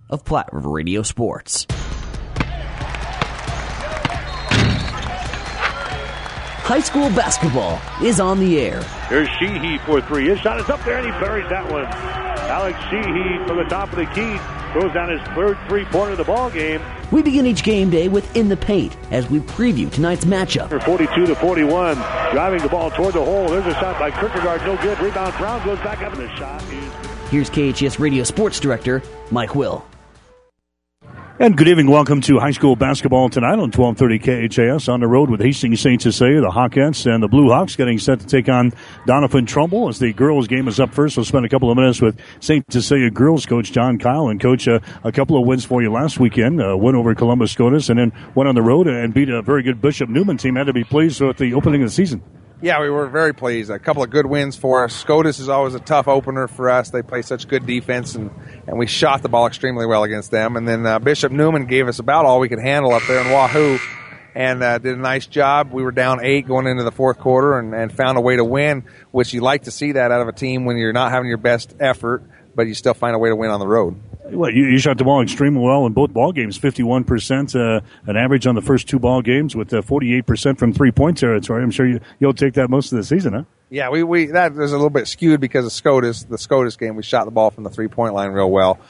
of Platte River Radio Sports. High school basketball is on the air. Here's Sheehy for three. His shot is up there, and he buries that one. Alex Sheehy from the top of the key throws down his third three-pointer of the ball game. We begin each game day with In the Paint as we preview tonight's matchup. 42-41, driving the ball toward the hole. There's a shot by Kierkegaard, no good. Rebound, Brown goes back up, and the shot is... Here's KHS Radio Sports Director Mike Will. And good evening. Welcome to high school basketball tonight on 1230 KHAS. On the road with Hastings St. Cecilia, the Hawkettes and the Blue Hawks getting set to take on Doniphan Trumbull as the girls game is up first. We'll spend a couple of minutes with St. Cecilia girls coach John Kyle. And coach, a couple of wins for you last weekend. Win over Columbus SCOTUS and then went on the road and beat a very good Bishop Neumann team. Had to be pleased with the opening of the season. Yeah, we were very pleased. A couple of good wins for us. SCOTUS is always a tough opener for us. They play such good defense, and we shot the ball extremely well against them. And then Bishop Neumann gave us about all we could handle up there in Wahoo and did a nice job. We were down 8 going into the fourth quarter and found a way to win, which you like to see that out of a team when you're not having your best effort, but you still find a way to win on the road. Well, you shot the ball extremely well in both ball games, 51%, an average on the first 2 ball games with 48% from three-point territory. I'm sure you'll take that most of the season, huh? Yeah, we that was a little bit skewed because of SCOTUS. The SCOTUS game, we shot the ball from the three-point line real well.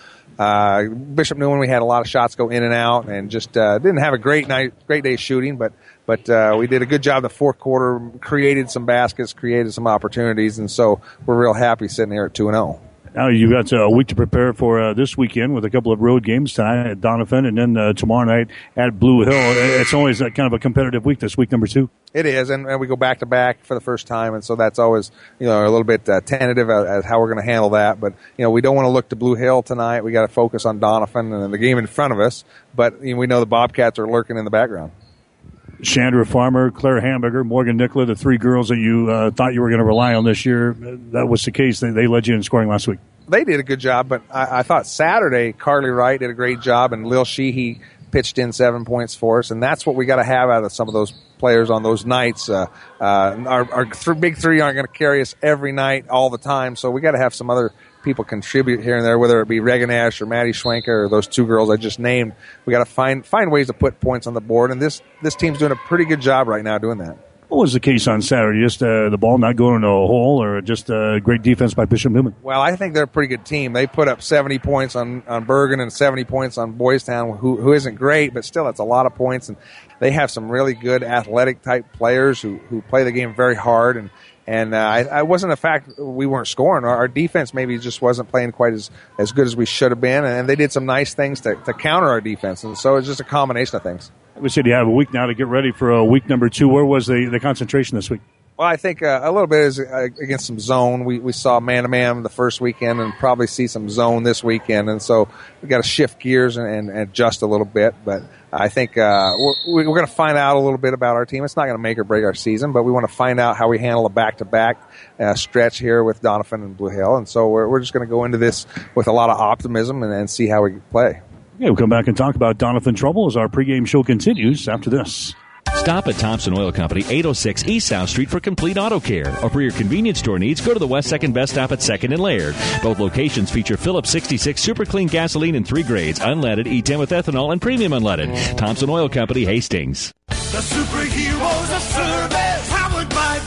Bishop Neumann, we had a lot of shots go in and out, and just didn't have a great day shooting, but we did a good job in the fourth quarter, created some baskets, created some opportunities, and so we're real happy sitting here at 2-0. Now you've got a week to prepare for this weekend with a couple of road games tonight at Doniphan and then tomorrow night at Blue Hill. It's always kind of a competitive week, this week number 2. It is, and we go back-to-back for the first time, and so that's always a little bit tentative as how we're going to handle that. But we don't want to look to Blue Hill tonight. We got to focus on Doniphan and the game in front of us. But we know the Bobcats are lurking in the background. Chandra Farmer, Claire Hamburger, Morgan Nicola, the 3 girls that you thought you were going to rely on this year. That was the case. They led you in scoring last week. They did a good job, but I thought Saturday Carly Wright did a great job, and Lil Sheehy pitched in 7 points for us, and that's what we got to have out of some of those players on those nights. Our big 3 aren't going to carry us every night all the time, so we got to have some other people contribute here and there, whether it be Regan Ash or Maddie Schwenker or those 2 girls I just named. We got to find ways to put points on the board, and this team's doing a pretty good job right now doing that. What was the case on Saturday? Just the ball not going into a hole, or just great defense by Bishop Neumann? Well, I think they're a pretty good team. They put up 70 points on Bergen and 70 points on Boys Town, who isn't great, but still that's a lot of points. And they have some really good athletic-type players who play the game very hard. And I wasn't a fact we weren't scoring. Our defense maybe just wasn't playing quite as good as we should have been. And they did some nice things to counter our defense. And so it's just a combination of things. We said you have a week now to get ready for week number 2. Where was the concentration this week? Well, I think a little bit is against some zone. We saw man-to-man the first weekend and probably see some zone this weekend. And so we got to shift gears and adjust a little bit. But I think we're going to find out a little bit about our team. It's not going to make or break our season, but we want to find out how we handle a back-to-back stretch here with Doniphan and Blue Hill. And so we're just going to go into this with a lot of optimism and see how we play. Yeah, we'll come back and talk about Doniphan Trumbull as our pregame show continues after this. Stop at Thompson Oil Company, 806 East South Street for complete auto care. Or for your convenience store needs, go to the West 2nd Best Stop at 2nd and Laird. Both locations feature Phillips 66 Super Clean gasoline in 3 grades, unleaded, E10 with ethanol, and premium unleaded. Thompson Oil Company, Hastings. The superheroes of service, powered by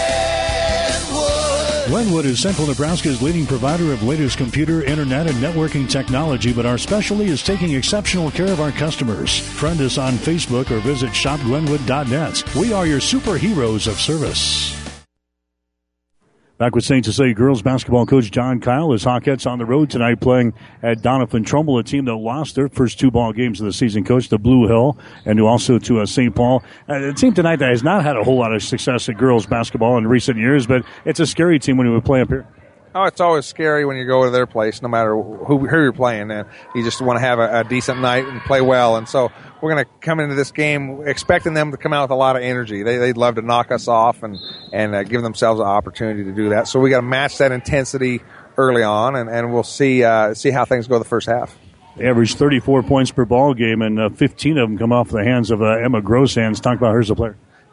Glenwood is Central Nebraska's leading provider of latest computer, internet, and networking technology, but our specialty is taking exceptional care of our customers. Friend us on Facebook or visit shopglenwood.net. We are your superheroes of service. Back with St. Cecilia girls basketball coach John Kyle as Hawkettes on the road tonight playing at Doniphan Trumbull, a team that lost their first 2 ball games of the season, coach, to Blue Hill and also to St. Paul. A team tonight that has not had a whole lot of success at girls basketball in recent years, but it's a scary team when we play up here. Oh, it's always scary when you go to their place, no matter who you're playing. You just want to have a decent night and play well. And so we're going to come into this game expecting them to come out with a lot of energy. They'd love to knock us off and give themselves an opportunity to do that. So we got to match that intensity early on, and we'll see how things go the first half. They average 34 points per ball game, and 15 of them come off the hands of Emma Grosshands. Talk about her as a player.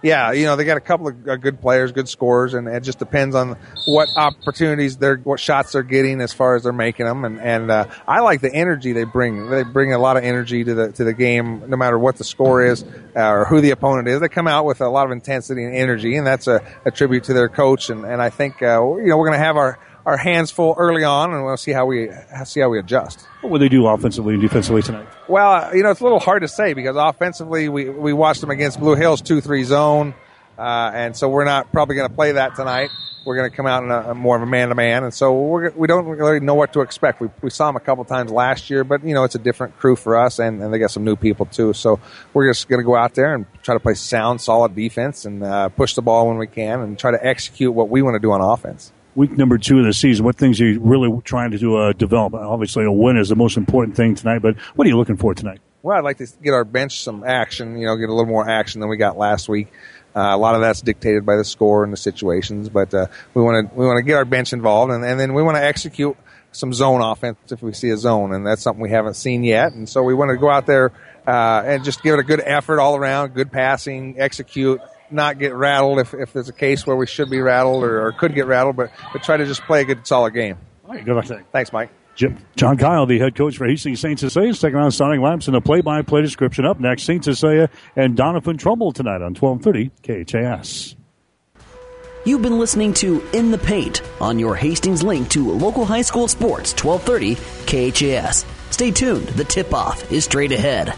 Yeah, they got a couple of good players, good scorers, and it just depends on what opportunities what shots they're getting as far as they're making them. And I like the energy they bring. They bring a lot of energy to the game, no matter what the score is or who the opponent is. They come out with a lot of intensity and energy, and that's a tribute to their coach. And I think we're going to have our hands full early on, and we'll see how we adjust. What will they do offensively and defensively tonight? Well, it's a little hard to say because offensively we watched them against Blue Hills 2-3 zone, and so we're not probably going to play that tonight. We're going to come out in a more of a man-to-man, and so we don't really know what to expect. We saw them a couple times last year, but it's a different crew for us, and they got some new people too. So we're just going to go out there and try to play sound, solid defense and push the ball when we can and try to execute what we want to do on offense. Week number 2 of the season, what things are you really trying to develop? Obviously, a win is the most important thing tonight, but what are you looking for tonight? Well, I'd like to get our bench some action, get a little more action than we got last week. A lot of that's dictated by the score and the situations, but we want to get our bench involved, and then we want to execute some zone offense if we see a zone, and that's something we haven't seen yet. And so we want to go out there and just give it a good effort all around, good passing, execute, not get rattled if there's a case where we should be rattled or could get rattled, but try to just play a good, solid game. All right, good luck today. Thanks, Mike. John Kyle, the head coach for Hastings St. Cecilia, second round starting lineups and a play-by-play description up next. St. Cecilia and Donovan Trumbull tonight on 1230 KHAS. You've been listening to In the Paint on your Hastings link to local high school sports, 1230 KHAS. Stay tuned. The tip-off is straight ahead.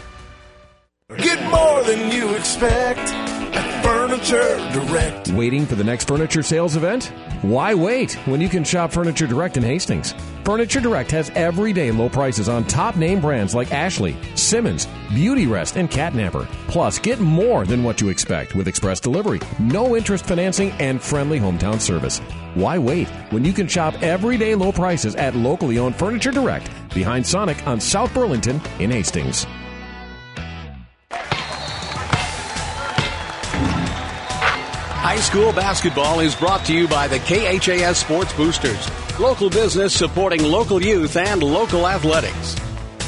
Get more than you expect at Furniture Direct. Waiting for the next furniture sales event? Why wait when you can shop Furniture Direct in Hastings? Furniture Direct has everyday low prices on top name brands like Ashley, Simmons, Beauty Rest, and Catnapper. Plus, get more than what you expect with express delivery, no interest financing, and friendly hometown service. Why wait when you can shop everyday low prices at locally owned Furniture Direct behind Sonic on South Burlington in Hastings. High school basketball is brought to you by the KHAS Sports Boosters. Local business supporting local youth and local athletics.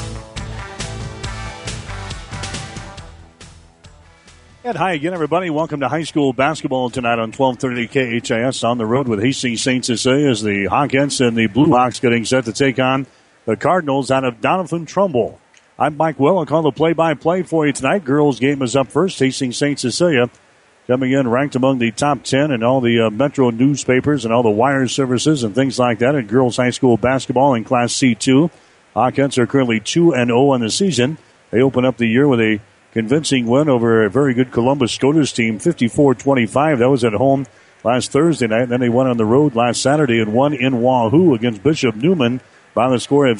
And hi again, everybody. Welcome to high school basketball tonight on 1230 KHAS. On the road with Hastings St. Cecilia as the Hawkins and the Blue Hawks getting set to take on the Cardinals out of Donovan Trumbull. I'm Mike Will. I'll call the play-by-play for you tonight. Girls game is up first. Hastings St. Cecilia coming in ranked among the top 10 in all the metro newspapers and all the wire services and things like that in girls high school basketball in Class C2. Hawkins are currently 2-0 on the season. They open up the year with a convincing win over a very good Columbus Scotus team, 54-25. That was at home last Thursday night. And then they went on the road last Saturday and won in Wahoo against Bishop Neumann by the score of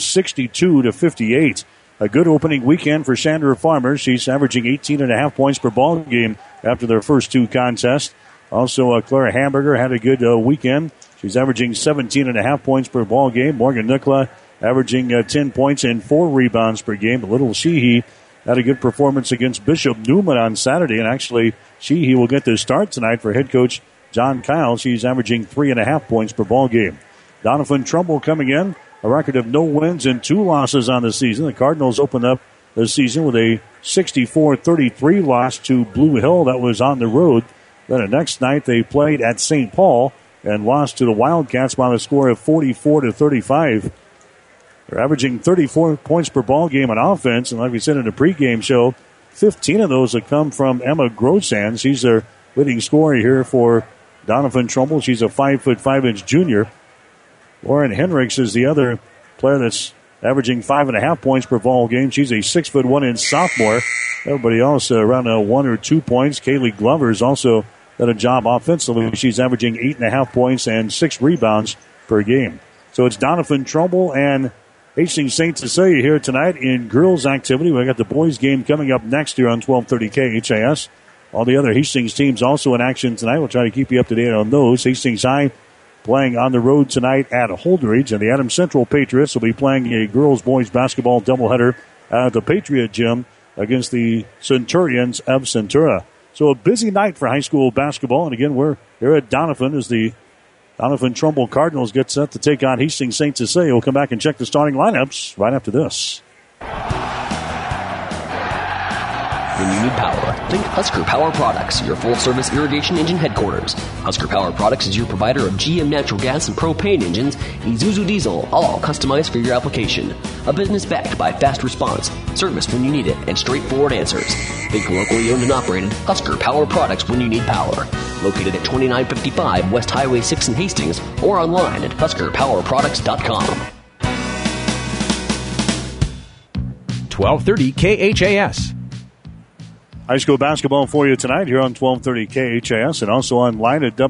62-58. A good opening weekend for Sandra Farmer. She's averaging 18.5 points per ball game after their first 2 contests. Also, Clara Hamburger had a good weekend. She's averaging 17.5 points per ball game. Morgan Nicola averaging 10 points and 4 rebounds per game. Little Sheehy had a good performance against Bishop Neumann on Saturday, and actually Sheehy will get the start tonight for head coach John Kyle. She's averaging 3.5 points per ball game. Donovan Trumbull coming in. A record of no wins and 2 losses on the season. The Cardinals opened up the season with a 64-33 loss to Blue Hill that was on the road. Then the next night they played at St. Paul and lost to the Wildcats by the score of 44-35. They're averaging 34 points per ball game on offense, and like we said in the pregame show, 15 of those have come from Emma Grosand. She's their leading scorer here for Donovan Trumbull. She's a 5'5" junior. Lauren Henricks is the other player that's averaging 5.5 points per ball game. She's a 6'1" sophomore. Everybody else around 1 or 2 points. Kaylee Glover's also done a job offensively. She's averaging 8.5 points and 6 rebounds per game. So it's Donovan Trumbull and Hastings St. Cecilia here tonight in girls activity. We've got the boys game coming up next here on 1230 KHAS. All the other Hastings teams also in action tonight. We'll try to keep you up to date on those. Hastings High playing on the road tonight at Holdridge, and the Adams Central Patriots will be playing a girls-boys basketball doubleheader at the Patriot Gym against the Centurions of Centura. So a busy night for high school basketball, and again, we're here at Donovan as the Donovan Trumbull Cardinals get set to take on Hastings St. Cecilia. We'll come back and check the starting lineups right after this. when you need power. Think Husker Power Products, your full-service irrigation engine headquarters. Husker Power Products is your provider of GM natural gas and propane engines, Isuzu diesel, all customized for your application. A business backed by fast response, service when you need it, and straightforward answers. Think locally owned and operated Husker Power Products when you need power. Located at 2955 West Highway 6 in Hastings, or online at HuskerPowerProducts.com. 1230 KHAS. High school basketball for you tonight here on 1230 KHAS and also online at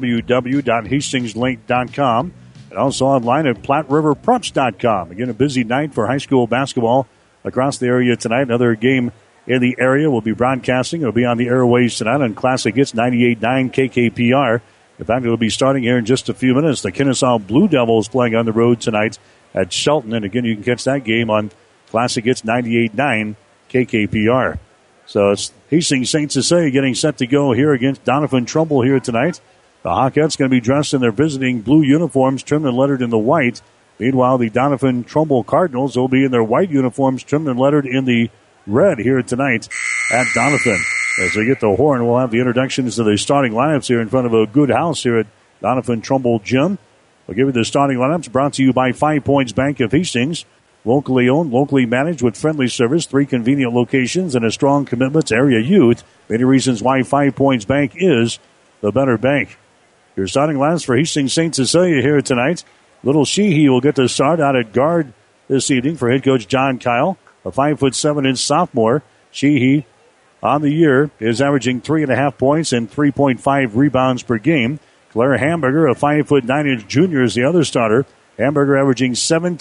www.hastingslink.com and also online at PlatteRiverPreps.com. Again, a busy night for high school basketball across the area tonight. Another game in the area will be broadcasting. It'll be on the airways tonight on Classic Hits 98.9 KKPR. In fact, it'll be starting here in just a few minutes. The Kennesaw Blue Devils playing on the road tonight at Shelton. And again, you can catch that game on Classic Hits 98.9 KKPR. So it's Hastings St. Cecilia getting set to go here against Doniphan Trumbull here tonight. The Hawkettes going to be dressed in their visiting blue uniforms, trimmed and lettered in the white. Meanwhile, the Doniphan Trumbull Cardinals will be in their white uniforms, trimmed and lettered in the red here tonight at Doniphan. As they get the horn, we'll have the introductions to the starting lineups here in front of a good house here at Doniphan Trumbull Gym. We'll give you the starting lineups brought to you by 5 Points Bank of Hastings. Locally owned, locally managed with friendly service, 3 convenient locations, and a strong commitment to area youth. Many reasons why 5 Points Bank is the better bank. Your starting lineups for Hastings St. Cecilia here tonight. Little Sheehy will get the start out at guard this evening for head coach John Kyle, a 5'7" sophomore. Sheehy on the year is averaging 3.5 points and 3.5 rebounds per game. Claire Hamburger, a 5'9" junior, is the other starter. Hamburger averaging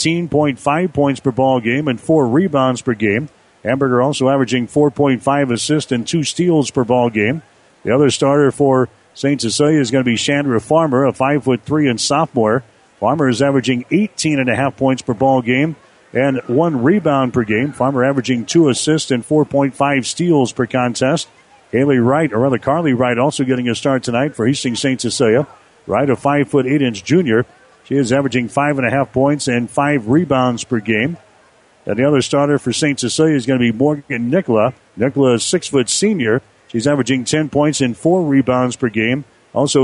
17.5 points per ball game and 4 rebounds per game. Hamburger also averaging 4.5 assists and 2 steals per ball game. The other starter for St. Cecilia is going to be Chandra Farmer, a 5'3" and sophomore. Farmer is averaging 18.5 points per ball game and 1 rebound per game. Farmer averaging 2 assists and 4.5 steals per contest. Carly Wright also getting a start tonight for Hastings St. Cecilia. Wright, a 5'8" junior. She is averaging 5.5 points and 5 rebounds per game. And the other starter for St. Cecilia is going to be Morgan Nicola. Nicola is 6' senior. She's averaging 10 points and 4 rebounds per game. Also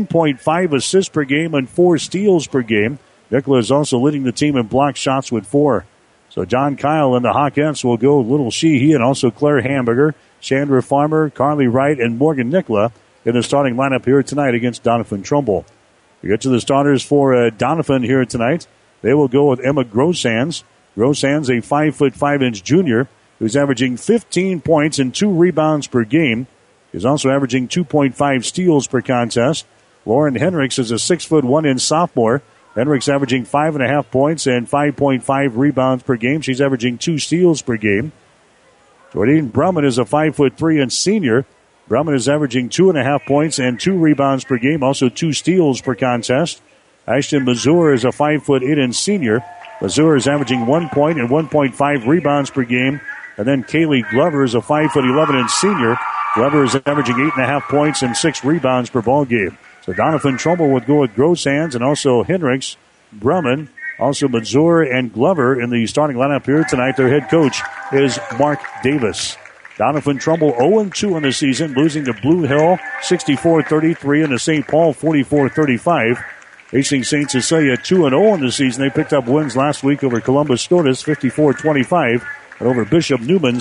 9.5 assists per game and 4 steals per game. Nicola is also leading the team in block shots with 4. So John Kyle and the Hawkettes will go Little Sheehy and also Claire Hamburger, Chandra Farmer, Carly Wright, and Morgan Nicola in the starting lineup here tonight against Doniphan Trumbull. We get to the starters for Doniphan here tonight. They will go with Emma Grossands. Grossands, a 5'5" junior, who's averaging 15 points and 2 rebounds per game. He's also averaging 2.5 steals per contest. Lauren Henricks is a 6'1" sophomore. Henricks averaging 5.5 points and 5.5 rebounds per game. She's averaging 2 steals per game. Jordan Brumman is a 5'3" senior. Brumman is averaging 2.5 points and 2 rebounds per game, also 2 steals per contest. Ashton Mazur is a 5'8" senior. Mazur is averaging 1 point and 1.5 rebounds per game. And then Kaylee Glover is a 5'11" senior. Glover is averaging 8.5 points and 6 rebounds per ball game. So Doniphan Trumbull would go with Grossands and also Henricks, Brumman, also Mazur and Glover in the starting lineup here tonight. Their head coach is Mark Davis. Doniphan Trumbull 0-2 in the season, losing to Blue Hill 64-33 and to St. Paul 44-35. Hastings St. Cecilia 2-0 in the season. They picked up wins last week over Columbus Scotus 54-25 and over Bishop Newman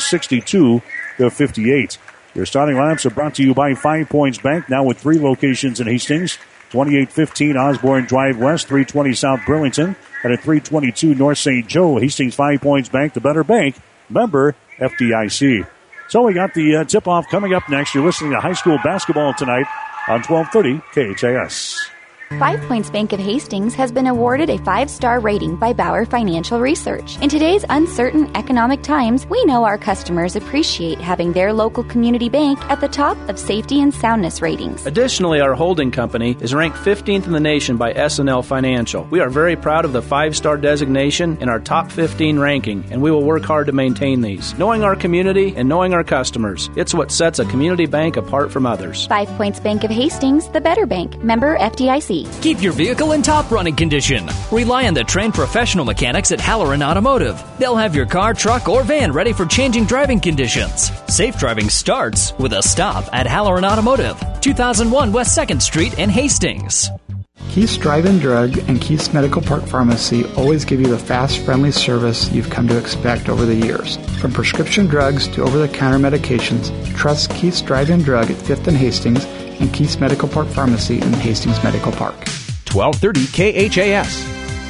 62-58. Your starting lineups are brought to you by 5 Points Bank, now with 3 locations in Hastings. 2815 Osborne Drive West, 320 South Burlington, and at 322 North St. Joe. Hastings 5 Points Bank, the better bank, member FDIC. So we got the tip-off coming up next. You're listening to high school basketball tonight on 1230 KHAS. 5 Points Bank of Hastings has been awarded a 5-star rating by Bauer Financial Research. In today's uncertain economic times, we know our customers appreciate having their local community bank at the top of safety and soundness ratings. Additionally, our holding company is ranked 15th in the nation by S&L Financial. We are very proud of the 5-star designation in our top 15 ranking, and we will work hard to maintain these. Knowing our community and knowing our customers, it's what sets a community bank apart from others. 5 Points Bank of Hastings, the better bank, member FDIC. warranty. Keep your vehicle in top running condition. Rely on the trained professional mechanics at Halloran Automotive. They'll have your car, truck, or van ready for changing driving conditions. Safe driving starts with a stop at Halloran Automotive, 2001 West 2nd Street in Hastings. Keith's Drive-In Drug and Keith's Medical Park Pharmacy always give you the fast, friendly service you've come to expect over the years. From prescription drugs to over-the-counter medications, trust Keith's Drive-In Drug at 5th and Hastings and Keith's Medical Park Pharmacy in Hastings Medical Park. 1230 KHAS.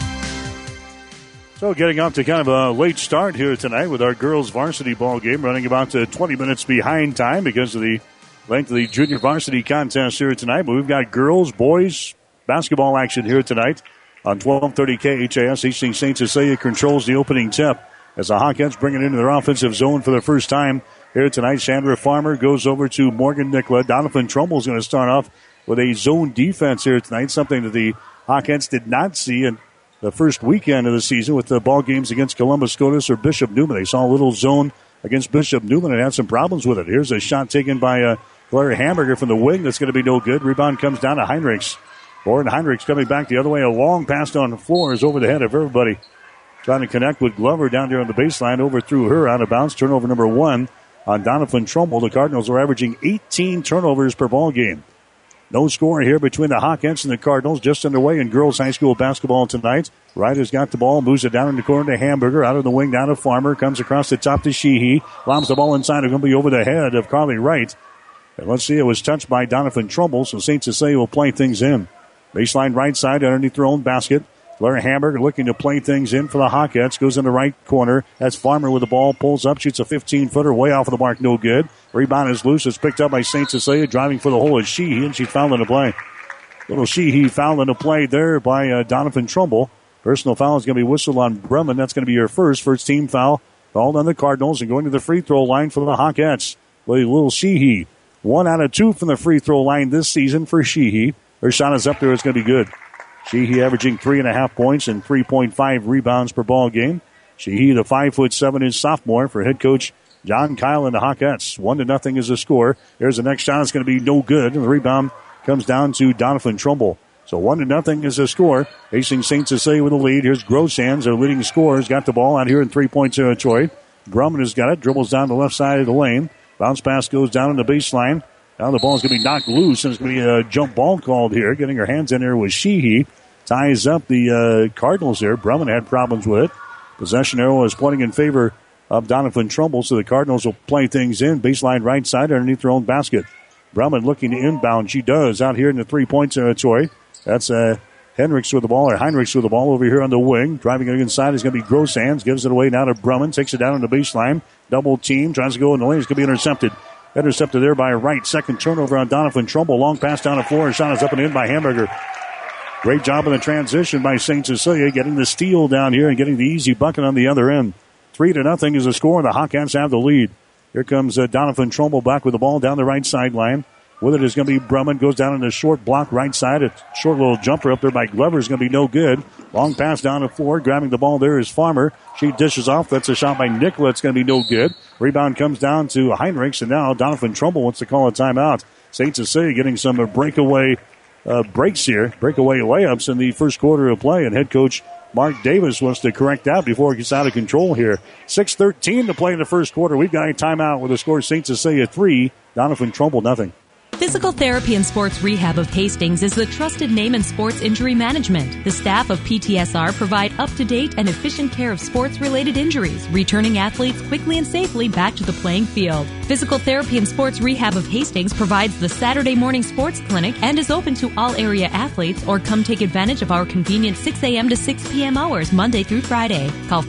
So getting off to kind of a late start here tonight with our girls varsity ball game, running about 20 minutes behind time because of the length of the junior varsity contest here tonight. But we've got girls, boys, basketball action here tonight on 1230 KHAS. Hastings St. Cecilia controls the opening tip as the Hawkettes bring it into their offensive zone for the first time here tonight. Sandra Farmer goes over to Morgan Nicola. Donovan Trumbull is going to start off with a zone defense here tonight, something that the Hawkettes did not see in the first weekend of the season with the ball games against Columbus Scotus or Bishop Neumann. They saw a little zone against Bishop Neumann and had some problems with it. Here's a shot taken by Claire Hamburger from the wing. That's going to be no good. Rebound comes down to Heinrichs. Lauren Heinrichs coming back the other way. A long pass on the floor is over the head of everybody. Trying to connect with Glover down there on the baseline. Overthrew her out of bounds. Turnover number 1 on Donovan Trumbull. The Cardinals are averaging 18 turnovers per ball game. No score here between the Hawkettes and the Cardinals. Just underway in girls high school basketball tonight. Wright has got the ball. Moves it down in the corner to Hamburger. Out of the wing down to Farmer. Comes across the top to Sheehy. Lobs the ball inside. It's going to be over the head of Carly Wright. And let's see. It was touched by Donovan Trumbull. So St. Cecilia will play things in. Baseline right side underneath their own basket. Larry Hamburger looking to play things in for the Hawkettes. Goes in the right corner. That's Farmer with the ball. Pulls up. Shoots a 15-footer. Way off of the mark. No good. Rebound is loose. It's picked up by St. Cecilia. Driving for the hole is Sheehy, and she fouled in the play. Little Sheehy fouled in the play there by Donovan Trumbull. Personal foul is going to be whistled on Brumman. That's going to be her first team foul. Called on the Cardinals and going to the free throw line for the Hawkettes. Little Sheehy. 1 out of 2 from the free throw line this season for Sheehy. Her shot is up there. It's going to be good. Sheehy averaging 3.5 points and 3.5 rebounds per ball game. Sheehy, the 5'7" sophomore for head coach John Kyle and the Hawkettes. 1-0 is the score. There's the next shot. It's going to be no good. And the rebound comes down to Donovan Trumbull. So 1-0 is the score. Hastings St. Cecilia with the lead. Here's Grossands, their leading scorer, has got the ball out here in 3-point territory. Brumman has got it. Dribbles down the left side of the lane. Bounce pass goes down in the baseline. Now the ball is going to be knocked loose, and it's going to be a jump ball called here. Getting her hands in there was Sheehy. Ties up the Cardinals here. Brumman had problems with it. Possession arrow is pointing in favor of Donovan Trumbull, so the Cardinals will play things in. Baseline right side underneath their own basket. Brumman looking to inbound. She does out here in the 3-point territory. That's Heinrichs with the ball over here on the wing. Driving it inside is going to be Grossands. Gives it away now to Brumman. Takes it down on the baseline. Double team. Tries to go in the lane. It's going to be intercepted. Intercepted there by Wright. Second turnover on Donovan Trumbull. Long pass down the floor. Shot is up and in by Hamburger. Great job in the transition by St. Cecilia, getting the steal down here and getting the easy bucket on the other end. 3-0 is the score. The Hawkettes have the lead. Here comes Donovan Trumbull back with the ball down the right sideline. With it is going to be Brumman. Goes down in the short block right side. A short little jumper up there by Glover is going to be no good. Long pass down the floor. Grabbing the ball there is Farmer. She dishes off. That's a shot by Nicola. It's going to be no good. Rebound comes down to Heinrichs, and now Donovan Trumbull wants to call a timeout. St. Cecilia getting some breakaway breaks here. Breakaway layups in the first quarter of play, and head coach Mark Davis wants to correct that before it gets out of control here. 6:13 to play in the first quarter. We've got a timeout with a score St. Cecilia 3, Donovan Trumbull nothing. Physical Therapy and Sports Rehab of Hastings is the trusted name in sports injury management. The staff of PTSR provide up-to-date and efficient care of sports-related injuries, returning athletes quickly and safely back to the playing field. Physical Therapy and Sports Rehab of Hastings provides the Saturday morning sports clinic and is open to all area athletes, or come take advantage of our convenient 6 a.m. to 6 p.m. hours Monday through Friday. Call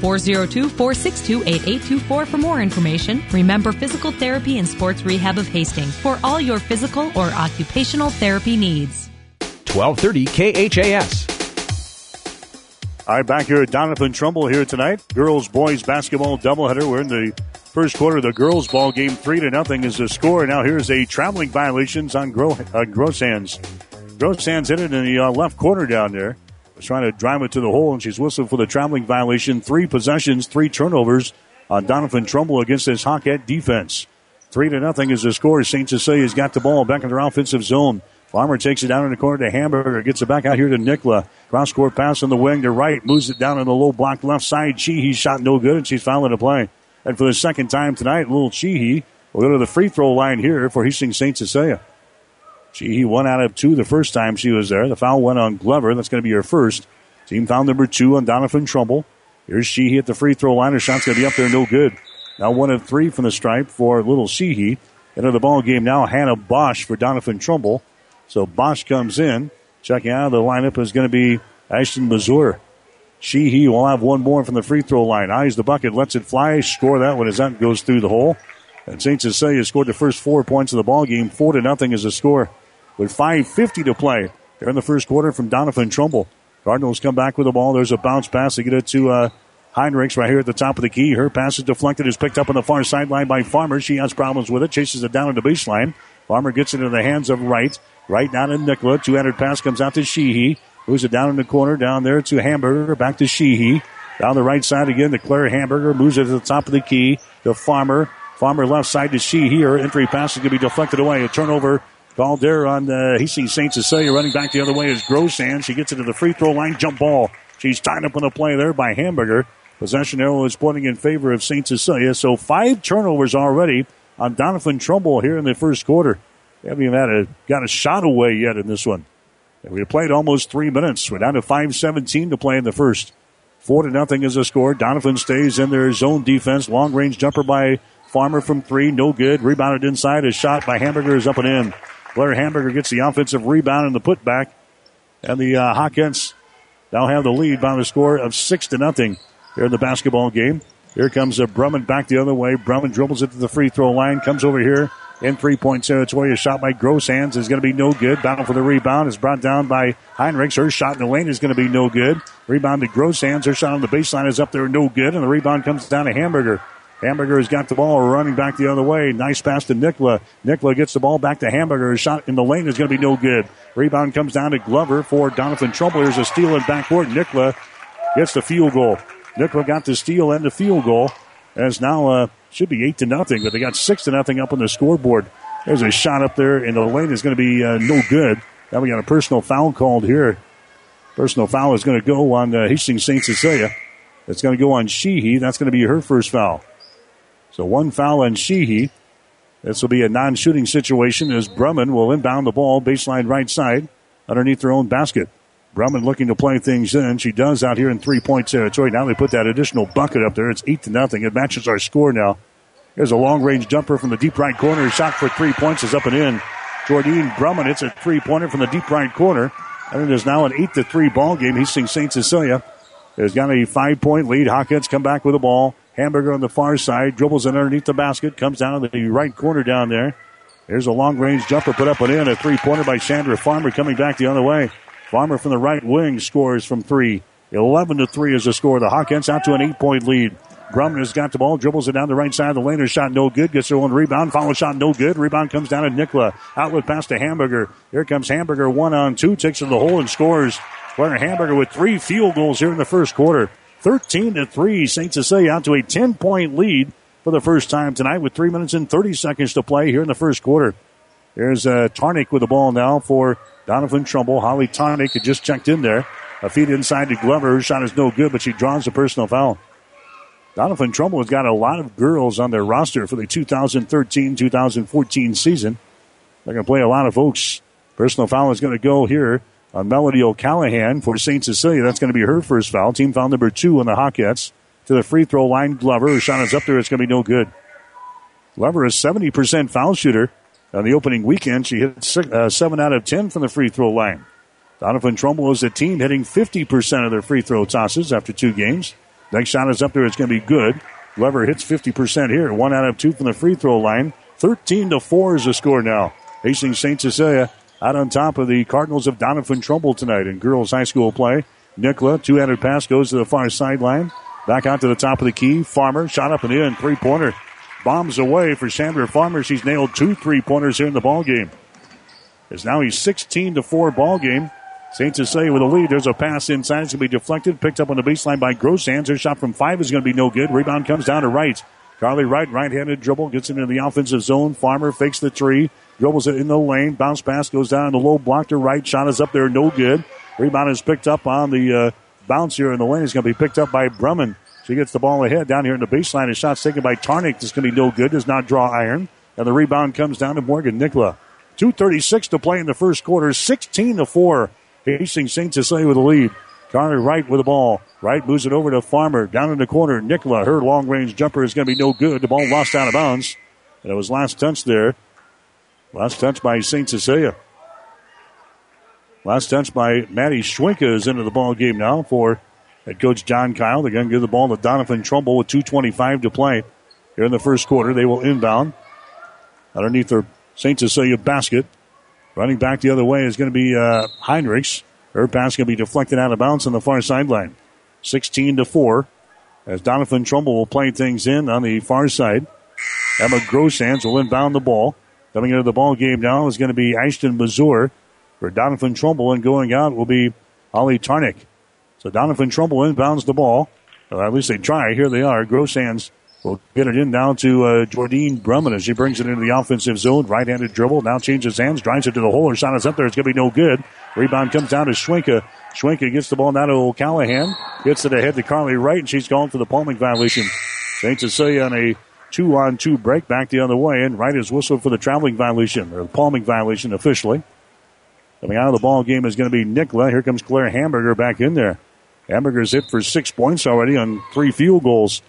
402-462-8824 for more information. Remember Physical Therapy and Sports Rehab of Hastings for all your physical or occupational therapy needs. 1230 KHAS. All right, back here at Donovan Trumbull here tonight. Girls-boys basketball doubleheader. We're in the first quarter of the girls' ball game. 3-0 is the score. Now here's a traveling violations on Grossands. Grossands hit it in the left corner down there. Was trying to drive it to the hole, and she's whistled for the traveling violation. 3 possessions, 3 turnovers on Donovan Trumbull against this Hawkette defense. 3-0 is the score. St. Cecilia's got the ball back in their offensive zone. Farmer takes it down in the corner to Hamburger. Gets it back out here to Nicola. Cross-court pass on the wing to right. Moves it down in the low block left side. Sheehy shot no good, and she's fouling the play. And for the second time tonight, little Sheehy will go to the free throw line here for Hastings St. Cecilia. Sheehy 1 out of 2 the first time she was there. The foul went on Glover. That's going to be her first. Team foul number 2 on Donovan Trumbull. Here's Sheehy at the free throw line. Her shot's going to be up there, no good. Now 1 of 3 from the stripe for little Sheehy. Into the ball game now, Hannah Bosch for Donovan Trumbull. So Bosch comes in. Checking out of the lineup is going to be Ashton Mazur. Sheehy will have 1 more from the free throw line. Eyes the bucket, lets it fly. Score that one as that goes through the hole. And St. Cecilia scored the first 4 points of the ball game. 4-0 is the score. With 5:50 to play. They're in the first quarter from Donovan Trumbull. Cardinals come back with the ball. There's a bounce pass to get it to Heinrichs right here at the top of the key. Her pass is deflected, is picked up on the far sideline by Farmer. She has problems with it, chases it down at the baseline. Farmer gets it into the hands of Wright. Right down to Nicola. 2-handed pass comes out to Sheehy. Moves it down in the corner, down there to Hamburger. Back to Sheehy. Down the right side again to Claire Hamburger. Moves it to the top of the key to Farmer. Farmer left side to Sheehy. Her entry pass is going to be deflected away. A turnover called there on Hastings St. Cecilia. Running back the other way is Grosand. She gets it to the free throw line. Jump ball. She's tied up on the play there by Hamburger. Possession arrow is pointing in favor of St. Cecilia. So 5 turnovers already on Donovan Trumbull here in the first quarter. They haven't even got a shot away yet in this one. And we played almost 3 minutes. We're down to 5:17 to play in the first. 4-0 is the score. Donovan stays in their zone defense. Long-range jumper by Farmer from 3. No good. Rebounded inside. A shot by Hamburger is up and in. Blair Hamburger gets the offensive rebound and the putback. And the Hawkins now have the lead by the score of 6-0 here in the basketball game. Here comes Brumman back the other way. Brumman dribbles it to the free throw line. Comes over here in 3-point territory. A shot by Groshands is going to be no good. Battle for the rebound is brought down by Heinrichs. Her shot in the lane is going to be no good. Rebound to Groshands. Her shot on the baseline is up there, no good. And the rebound comes down to Hamburger. Hamburger has got the ball running back the other way. Nice pass to Nicola. Nicola gets the ball back to Hamburger. Her shot in the lane is going to be no good. Rebound comes down to Glover for Donovan Trumbull. There's a steal in backcourt. Nicola gets the field goal. Nicola got the steal and the field goal. As now should be 8-0, but they got 6-0 up on the scoreboard. There's a shot up there in the lane is going to be no good. Now we got a personal foul called here. Personal foul is going to go on Hastings St. Cecilia. It's going to go on Sheehy. That's going to be her first foul. So 1 foul on Sheehy. This will be a non-shooting situation as Brumman will inbound the ball baseline right side underneath their own basket. Brumman looking to play things in. She does out here in 3-point territory. Now they put that additional bucket up there. It's 8-0. It matches our score now. There's a long-range jumper from the deep right corner. Shot for 3 points is up and in. Jordine Brumman hits a 3-pointer from the deep right corner. And it is now an 8-3 ball game. Hastings St. Cecilia has got a 5-point lead. Hawkins come back with the ball. Hamburger on the far side. Dribbles in underneath the basket. Comes down to the right corner down there. There's a long-range jumper put up and in. A 3-pointer by Chandra Farmer coming back the other way. Farmer from the right wing scores from 3. 11-3 is the score. The Hawkins out to an 8-point lead. Brumman has got the ball, dribbles it down the right side of the lane. Her shot no good. Gets her own rebound. Follow shot no good. Rebound comes down to Nicola. Outlet pass to Hamburger. Here comes Hamburger 1-on-2. Takes it to the hole and scores. Blair Hamburger with 3 field goals here in the first quarter. 13-3. St. Cecilia out to a 10-point lead for the first time tonight with 3 minutes and 30 seconds to play here in the first quarter. There's Tarnick with the ball now for Donovan Trumbull. Holly Tarnick had just checked in there. A feed inside to Glover. Her shot is no good, but she draws a personal foul. Donovan Trumbull has got a lot of girls on their roster for the 2013-2014 season. They're going to play a lot of folks. Personal foul is going to go here on Melody O'Callahan for St. Cecilia. That's going to be her first foul. Team foul number 2 on the Hawkettes. To the free throw line, Glover. Her shot is up there. It's going to be no good. Glover is 70% foul shooter. On the opening weekend, she hit 7 out of 10 from the free throw line. Donovan Trumbull is a team hitting 50% of their free throw tosses after 2 games. Next shot is up there. It's going to be good. Glover hits 50% here. 1 out of 2 from the free throw line. 13-4 is the score now. Hastings St. Cecilia out on top of the Cardinals of Donovan Trumbull tonight in girls high school play. Nicola, 2-handed pass, goes to the far sideline. Back out to the top of the key. Farmer, shot up and in. 3-pointer. Bombs away for Chandra Farmer. She's nailed 2 3-pointers here in the ball game. It's now a 16-4 ball game. St. Cecilia with a lead. There's a pass inside. It's going to be deflected. Picked up on the baseline by Grossands. Her shot from 5 is going to be no good. Rebound comes down to Wright. Carly Wright, right-handed dribble, gets it into the offensive zone. Farmer fakes the three, dribbles it in the lane. Bounce pass goes down in the low block to right. Shot is up there, no good. Rebound is picked up on the bounce here in the lane. It's going to be picked up by Brumman. She gets the ball ahead down here in the baseline. A shot's taken by Tarnick. This is going to be no good. Does not draw iron. And the rebound comes down to Morgan Nicola. 2:36 to play in the first quarter. 16-4. Hastings St. Cecilia with the lead. Carly Wright with the ball. Wright moves it over to Farmer. Down in the corner. Nicola, her long-range jumper is going to be no good. The ball lost out of bounds. And it was last touch there. Last touch by St. Cecilia. Last touch by Maddie Schwenka is into the ball game now for head coach John Kyle. They're going to give the ball to Donovan Trumbull with 2:25 to play here in the first quarter. They will inbound underneath their St. Cecilia basket. Running back the other way is going to be Heinrichs. Her pass going to be deflected out of bounds on the far sideline. 16-4 as Donovan Trumbull will play things in on the far side. Emma Grossands will inbound the ball. Coming into the ball game now is going to be Ashton Mazur for Donovan Trumbull, and going out will be Holly Tarnick. So Donovan Trumbull inbounds the ball. Or at least they try. Here they are. Grossands will get it in down to Jordine Brumman as she brings it into the offensive zone. Right-handed dribble. Now changes hands. Drives it to the hole. Her shot is up there. It's going to be no good. Rebound comes down to Schwenka. Schwenka gets the ball down to O'Callahan. Gets it ahead to Carly Wright, and she's gone for the palming violation. St. Cecilia on a 2-on-2 break back the other way, and Wright is whistled for the traveling violation, or the palming violation officially. Coming out of the ball game is going to be Nicola. Here comes Claire Hamburger back in there. Hamburger's hit for 6 points already on 3 field goals.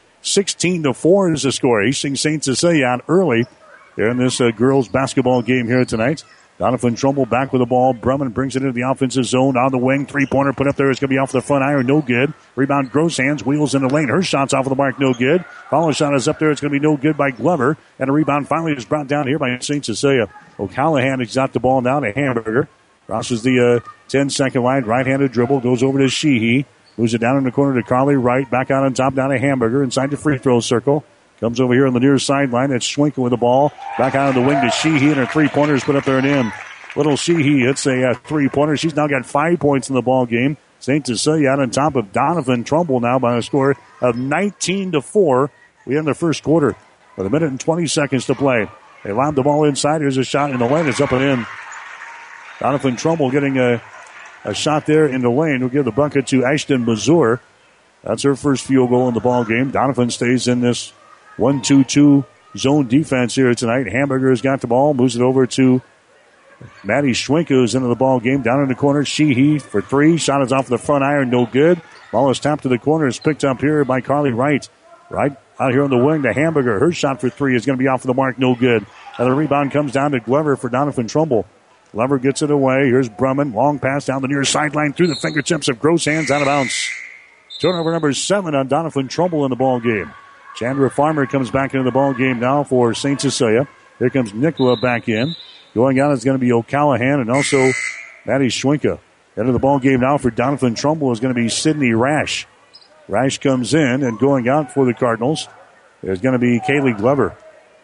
16-4 is the score. Hastings St. Cecilia out early here in this girls basketball game here tonight. Donovan Trumbull back with the ball. Brumman brings it into the offensive zone on the wing. 3-pointer put up there is going to be off the front iron. No good. Rebound Grossands. Wheels in the lane. Her shot's off of the mark. No good. Follow shot is up there. It's going to be no good by Glover. And a rebound finally is brought down here by St. Cecilia. O'Callahan has got the ball now to Hamburger. Crosses the 10-second line. Right-handed dribble. Goes over to Sheehy. Moves it down in the corner to Carly Wright. Back out on top down to Hamburger. Inside the free throw circle. Comes over here on the near sideline. That's Schwenka with the ball. Back out on the wing to Sheehy. And her 3-pointers put up there and in. Little Sheehy hits a 3-pointer. She's now got 5 points in the ball game. St. Cecilia out on top of Donovan Trumbull now by a score of 19-4. We end the first quarter with 1 minute and 20 seconds to play. They lob the ball inside. Here's a shot in the lane. It's up and in. Donovan Trumbull getting a shot there in the lane. We'll give the bucket to Ashton Mazur. That's her first field goal in the ball game. Donovan stays in this 1-2-2 zone defense here tonight. Hamburger has got the ball. Moves it over to Maddie Schwenka, who's into the ball game. Down in the corner, Sheehy for 3. Shot is off the front iron. No good. Ball is tapped to the corner. It's picked up here by Carly Wright. Right out here on the wing to Hamburger. Her shot for 3 is going to be off of the mark. No good. And the rebound comes down to Glover for Donovan Trumbull. Glover gets it away. Here's Brumman. Long pass down the near sideline through the fingertips of Grossands out of bounds. Turnover number 7 on Donovan Trumbull in the ball game. Chandra Farmer comes back into the ball game now for St. Cecilia. Here comes Nicola back in. Going out is going to be O'Callahan and also Maddie Schwenka. Into the ball game now for Donovan Trumbull is going to be Sydney Rash. Rash comes in, and going out for the Cardinals is going to be Kaylee Glover.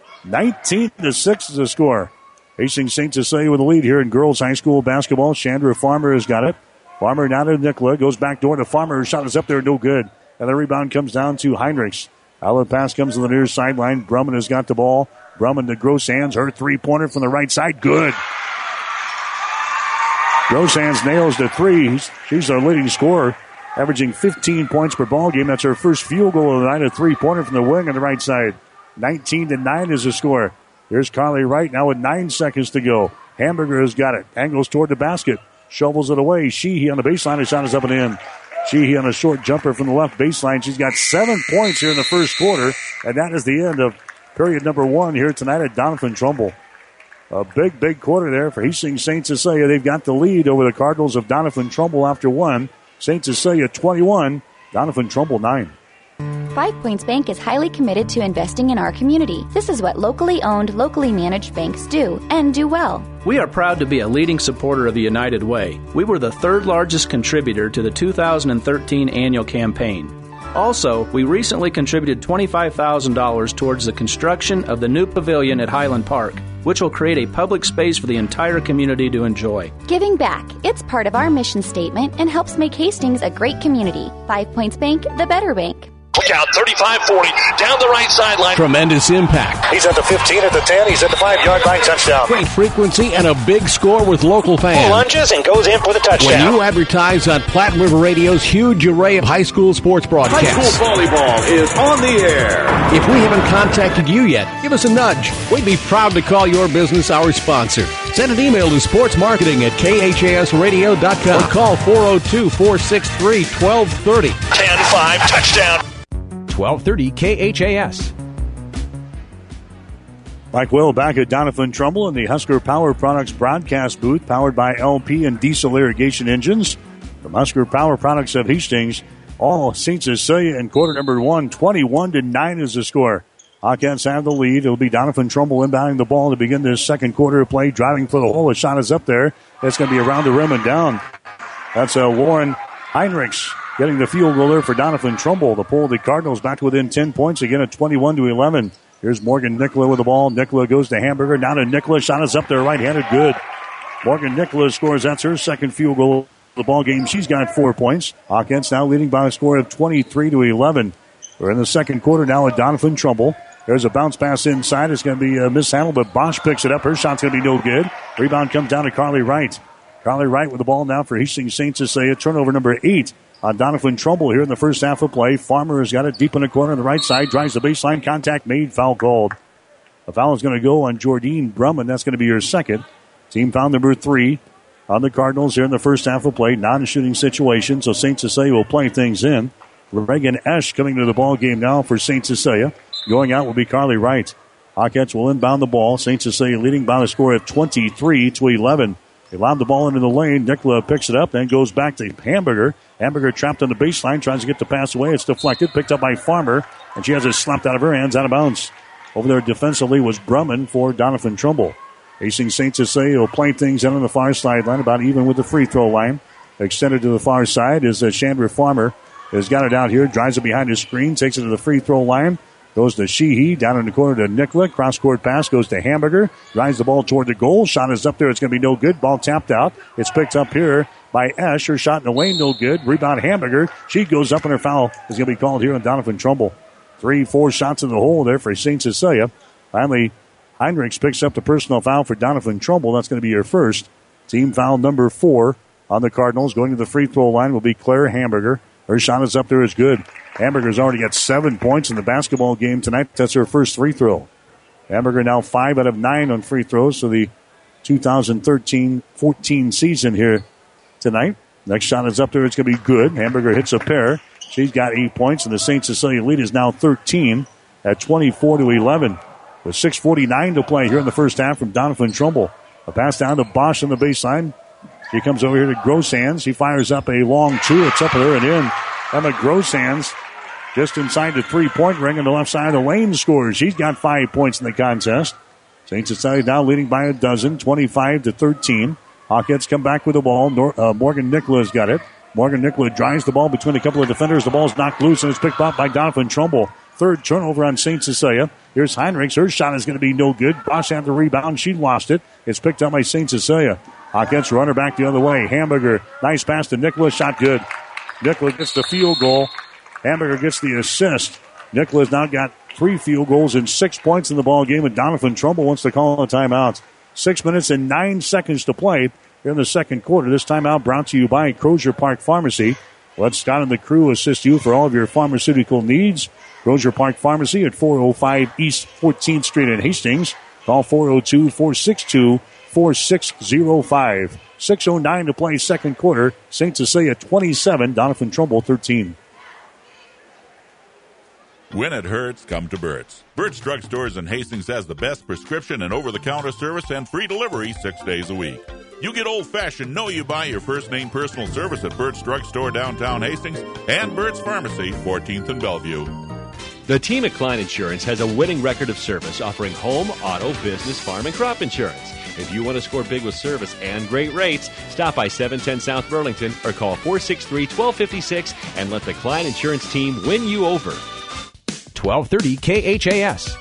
19-6 is the score. Hastings St. Cecilia with the lead here in girls high school basketball. Chandra Farmer has got it. Farmer down to Nicola. Goes back door to Farmer. Her shot is up there. No good. And the rebound comes down to Heinrichs. Outlet pass comes to the near sideline. Brumman has got the ball. Brumman to Grossands. Her 3-pointer from the right side. Good. Grossands nails the 3. She's our leading scorer, averaging 15 points per ball game. That's her first field goal of the night. A 3-pointer from the wing on the right side. 19-9 is the score. Here's Carly Wright now with 9 seconds to go. Hamburger has got it. Angles toward the basket. Shovels it away. Sheehy on the baseline. Her shot is up and in. Sheehy on a short jumper from the left baseline. She's got 7 points here in the first quarter. And that is the end of period number 1 here tonight at Donovan Trumbull. A big quarter there for Hastings St. Cecilia. They've got the lead over the Cardinals of Donovan Trumbull after 1. St. Cecilia 21, Donovan Trumbull 9. 5 Points Bank is highly committed to investing in our community. This is what locally owned, locally managed banks do, and do well. We are proud to be a leading supporter of the United Way. We were the 3rd largest contributor to the 2013 annual campaign. Also, we recently contributed $25,000 towards the construction of the new pavilion at Highland Park, which will create a public space for the entire community to enjoy. Giving back. It's part of our mission statement and helps make Hastings a great community. 5 Points Bank, the better bank. out, 35-40, down the right sideline. Tremendous impact. He's at the 15, at the 10, he's at the 5-yard line, touchdown. Great frequency and a big score with local fans. He lunges and goes in for the touchdown. When you advertise on Platte River Radio's huge array of high school sports broadcasts. High school volleyball is on the air. If we haven't contacted you yet, give us a nudge. We'd be proud to call your business our sponsor. Send an email to sportsmarketing@khasradio.com or call 402-463-1230. 10-5 touchdown. 1230 KHAS. Mike Will back at Doniphan Trumbull in the Husker Power Products broadcast booth, powered by LP and diesel irrigation engines. From Husker Power Products of Hastings, all St. Cecilia in quarter number 1, 21-9 is the score. Hawkins have the lead. It'll be Doniphan Trumbull inbounding the ball to begin this second quarter of play, driving for the hole. A shot is up there. It's going to be around the rim and down. That's Warren Heinrichs getting the field goal there for Doniphan Trumbull to pull the Cardinals back to within 10 points again at 21-11. Here's Morgan Nicola with the ball. Nicola goes to Hamburger. Now to Nicola. Shot is up there, right-handed, good. Morgan Nicola scores. That's her second field goal of the ball game. She's got 4 points. Hawkins now leading by a score of 23-11. We're in the second quarter now at Doniphan Trumbull. There's a bounce pass inside. It's going to be mishandled, but Bosch picks it up. Her shot's going to be no good. Rebound comes down to Carly Wright. Carly Wright with the ball now for Hastings St. Cecilia. Turnover number 8 on Doniphan Trumbull here in the first half of play. Farmer has got it deep in the corner on the right side. Drives the baseline. Contact made. Foul called. A foul is going to go on Jordine Brumman. That's going to be her second. Team foul number 3 on the Cardinals here in the first half of play. Non-shooting situation, so St. Cecilia will play things in. Reagan Esch coming to the ball game now for St. Cecilia. Going out will be Carly Wright. Hawkins will inbound the ball. St. Cecilia leading by a score of 23-11. They lob the ball into the lane. Nicola picks it up, then goes back to Hamburger. Hamburger trapped on the baseline, tries to get the pass away. It's deflected, picked up by Farmer, and she has it slapped out of her hands, out of bounds. Over there defensively was Brumman for Doniphan Trumbull. Hastings St. Cecilia will play things in on the far sideline, about even with the free throw line. Extended to the far side is Chandra Farmer. Has got it out here, drives it behind his screen, takes it to the free throw line. Goes to Sheehy, down in the corner to Nicola. Cross-court pass goes to Hamburger. Drives the ball toward the goal. Shot is up there. It's going to be no good. Ball tapped out. It's picked up here by Esch. Her shot in the lane, no good. Rebound Hamburger. She goes up and her foul is going to be called here on Doniphan Trumbull. 3-4 shots in the hole there for St. Cecilia. Finally, Heinrichs picks up the personal foul for Doniphan Trumbull. That's going to be her first. Team foul number 4 on the Cardinals. Going to the free throw line will be Claire Hamburger. Her shot is up there, is good. Hamburger's already got 7 points in the basketball game tonight. That's her first free throw. Hamburger now 5 out of 9 on free throws for the 2013-14 season here tonight. Next shot is up there. It's going to be good. Hamburger hits a pair. She's got 8 points, and the St. Cecilia lead is now 13 at 24-11. With 6:49 to play here in the first half from Doniphan Trumbull. A pass down to Bosch on the baseline. She comes over here to Grosshands. He fires up a long 2. It's up there and in. Emma Grosshands just inside the 3-point ring on the left side of the lane scores. She's got 5 points in the contest. St. Cecilia now leading by a dozen, 25-13. Hawkins come back with the ball. Morgan Nicola's got it. Morgan Nicola drives the ball between a couple of defenders. The ball's knocked loose and it's picked up by Doniphan Trumbull. Third turnover on St. Cecilia. Here's Heinrichs. Her shot is going to be no good. Bosch had the rebound. She lost it. It's picked up by St. Cecilia. Hawkins runner back the other way. Hamburger. Nice pass to Nicola. Shot good. Nicola gets the field goal. Hamburger gets the assist. Nicola's now got 3 field goals and 6 points in the ball game, and Doniphan Trumbull wants to call a timeout. 6 minutes and 9 seconds to play here in the second quarter. This timeout brought to you by Crozier Park Pharmacy. Let Scott and the crew assist you for all of your pharmaceutical needs. Crozier Park Pharmacy at 405 East 14th Street in Hastings. Call 402-462-4605. 6:09 to play second quarter. St. Cecilia 27, Doniphan Trumbull 13. When it hurts, come to Burt's. Burt's Drug Stores in Hastings has the best prescription and over-the-counter service and free delivery 6 days a week. You get old-fashioned, know you buy your first name personal service at Burt's Drug Store downtown Hastings and Burt's Pharmacy, 14th and Bellevue. The team at Klein Insurance has a winning record of service, offering home, auto, business, farm, and crop insurance. If you want to score big with service and great rates, stop by 710 South Burlington or call 463-1256 and let the Klein Insurance team win you over. 1230 KHAS.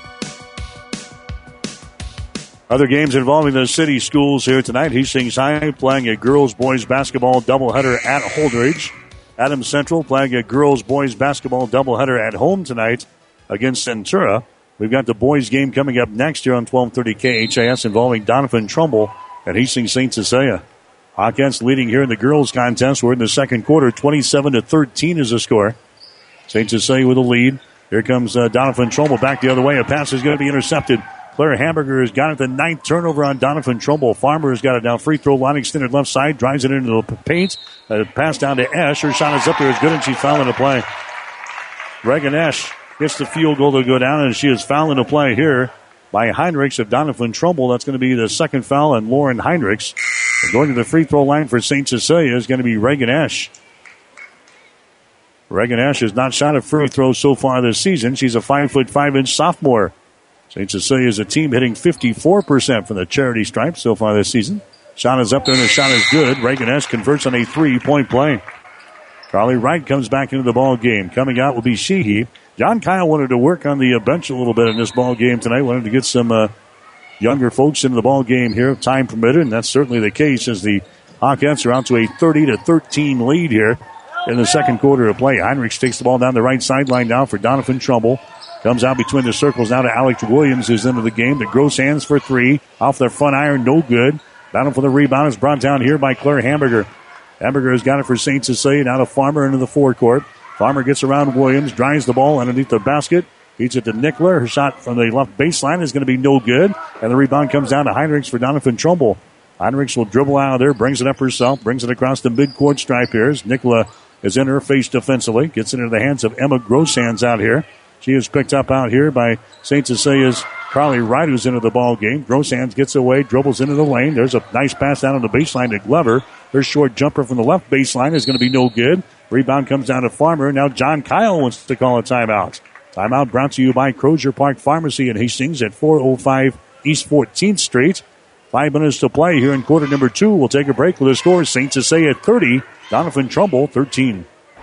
Other games involving the city schools here tonight. Hastings High playing a girls-boys basketball doubleheader at Holdridge. Adams Central playing a girls-boys basketball doubleheader at home tonight against Centura. We've got the boys game coming up next year on 1230 KHAS involving Donovan Trumbull and Hastings St. Cecilia. Hawkins leading here in the girls contest. We're in the second quarter. 27-13 is the score. St. Cecilia with a lead. Here comes Donovan Trumbull back the other way. A pass is going to be intercepted. Claire Hamburger has got it. The 9th turnover on Donovan Trumbull. Farmer has got it down. Free throw line extended left side. Drives it into the paint. Pass down to Esch. Her shot is up there. It's good, and she's fouling the play. Reagan Esch gets the field goal to go down, and she is fouling the play here by Heinrichs of Donovan Trumbull. That's going to be the second foul on Lauren Heinrichs. And going to the free throw line for St. Cecilia is going to be Reagan Esch. Reagan Esch has not shot a free throw so far this season. She's a 5'5" sophomore. St. Cecilia is a team hitting 54% from the charity stripe so far this season. Shot is up there, and the shot is good. Reagan Esch converts on a 3-point play. Carly Wright comes back into the ball game. Coming out will be Sheehy. John Kyle wanted to work on the bench a little bit in this ball game tonight. Wanted to get some younger folks into the ball game here, if time permitted, and that's certainly the case as the Hawkettes are out to a 30-13 lead here in the second quarter of play. Heinrichs takes the ball down the right sideline now for Donovan Trumbull. Comes out between the circles now to Alex Williams, who's into the game. The gross hands for three. Off their front iron, no good. Battle for the rebound is brought down here by Claire Hamburger. Hamburger has got it for St. Cecilia. Now to Farmer into the forecourt. Farmer gets around Williams, drives the ball underneath the basket. Feeds it to Nickler. Her shot from the left baseline is going to be no good. And the rebound comes down to Heinrichs for Donovan Trumbull. Heinrichs will dribble out of there, brings it up herself, brings it across the midcourt stripe here. Nickler is in her face defensively. Gets it into the hands of Emma Grosshands out here. She is picked up out here by St. Cecilia's Carly Wright, who's into the ball game. Grosshands gets away, dribbles into the lane. There's a nice pass down on the baseline to Glover. Her short jumper from the left baseline is going to be no good. Rebound comes down to Farmer. Now John Kyle wants to call a timeout. Timeout brought to you by Crozier Park Pharmacy in Hastings at 405 East 14th Street. 5 minutes to play here in quarter number 2. We'll take a break with the score. St. Cecilia 30, Donovan Trumbull 13.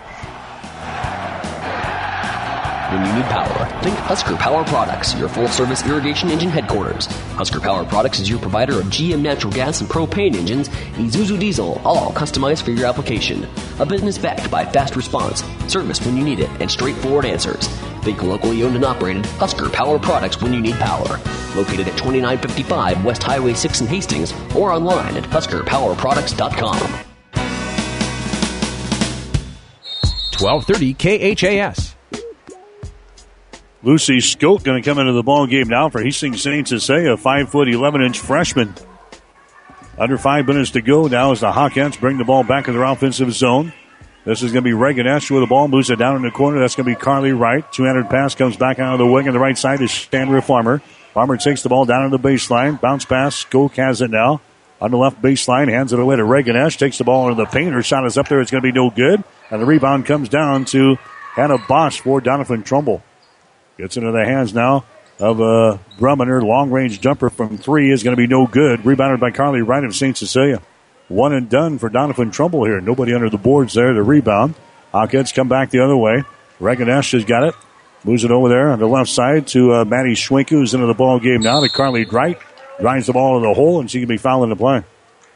When you need power, think Husker Power Products, your full-service irrigation engine headquarters. Husker Power Products is your provider of GM natural gas and propane engines, Isuzu diesel, all customized for your application. A business backed by fast response, service when you need it, and straightforward answers. Think locally owned and operated Husker Power Products when you need power. Located at 2955 West Highway 6 in Hastings, or online at HuskerPowerProducts.com. 1230 KHAS. Lucy Skolt going to come into the ball game now for Hastings St. Cecilia, a 5'11" freshman. Under 5 minutes to go now as the Hawkins bring the ball back in their offensive zone. This is going to be Reagan Esch with the ball, moves it down in the corner. That's going to be Carly Wright. 200 pass comes back out of the wing on the right side to Chandra Farmer. Farmer takes the ball down to the baseline. Bounce pass. Skolt has it now. On the left baseline, hands it away to Reagan Esch. Takes the ball into the paint. Her shot is up there. It's going to be no good. And the rebound comes down to Hannah Bosch for Donovan Trumbull. Gets into the hands now of Brummener. Long-range jumper from 3 is going to be no good. Rebounded by Carly Wright of St. Cecilia. One and done for Donovan Trumbull here. Nobody under the boards there to rebound. Hawkins come back the other way. Reagan Esch has got it. Moves it over there on the left side to Maddie Schwenk, who's into the ball game now, to Carly Wright. Drives the ball in the hole, and she can be fouling the play.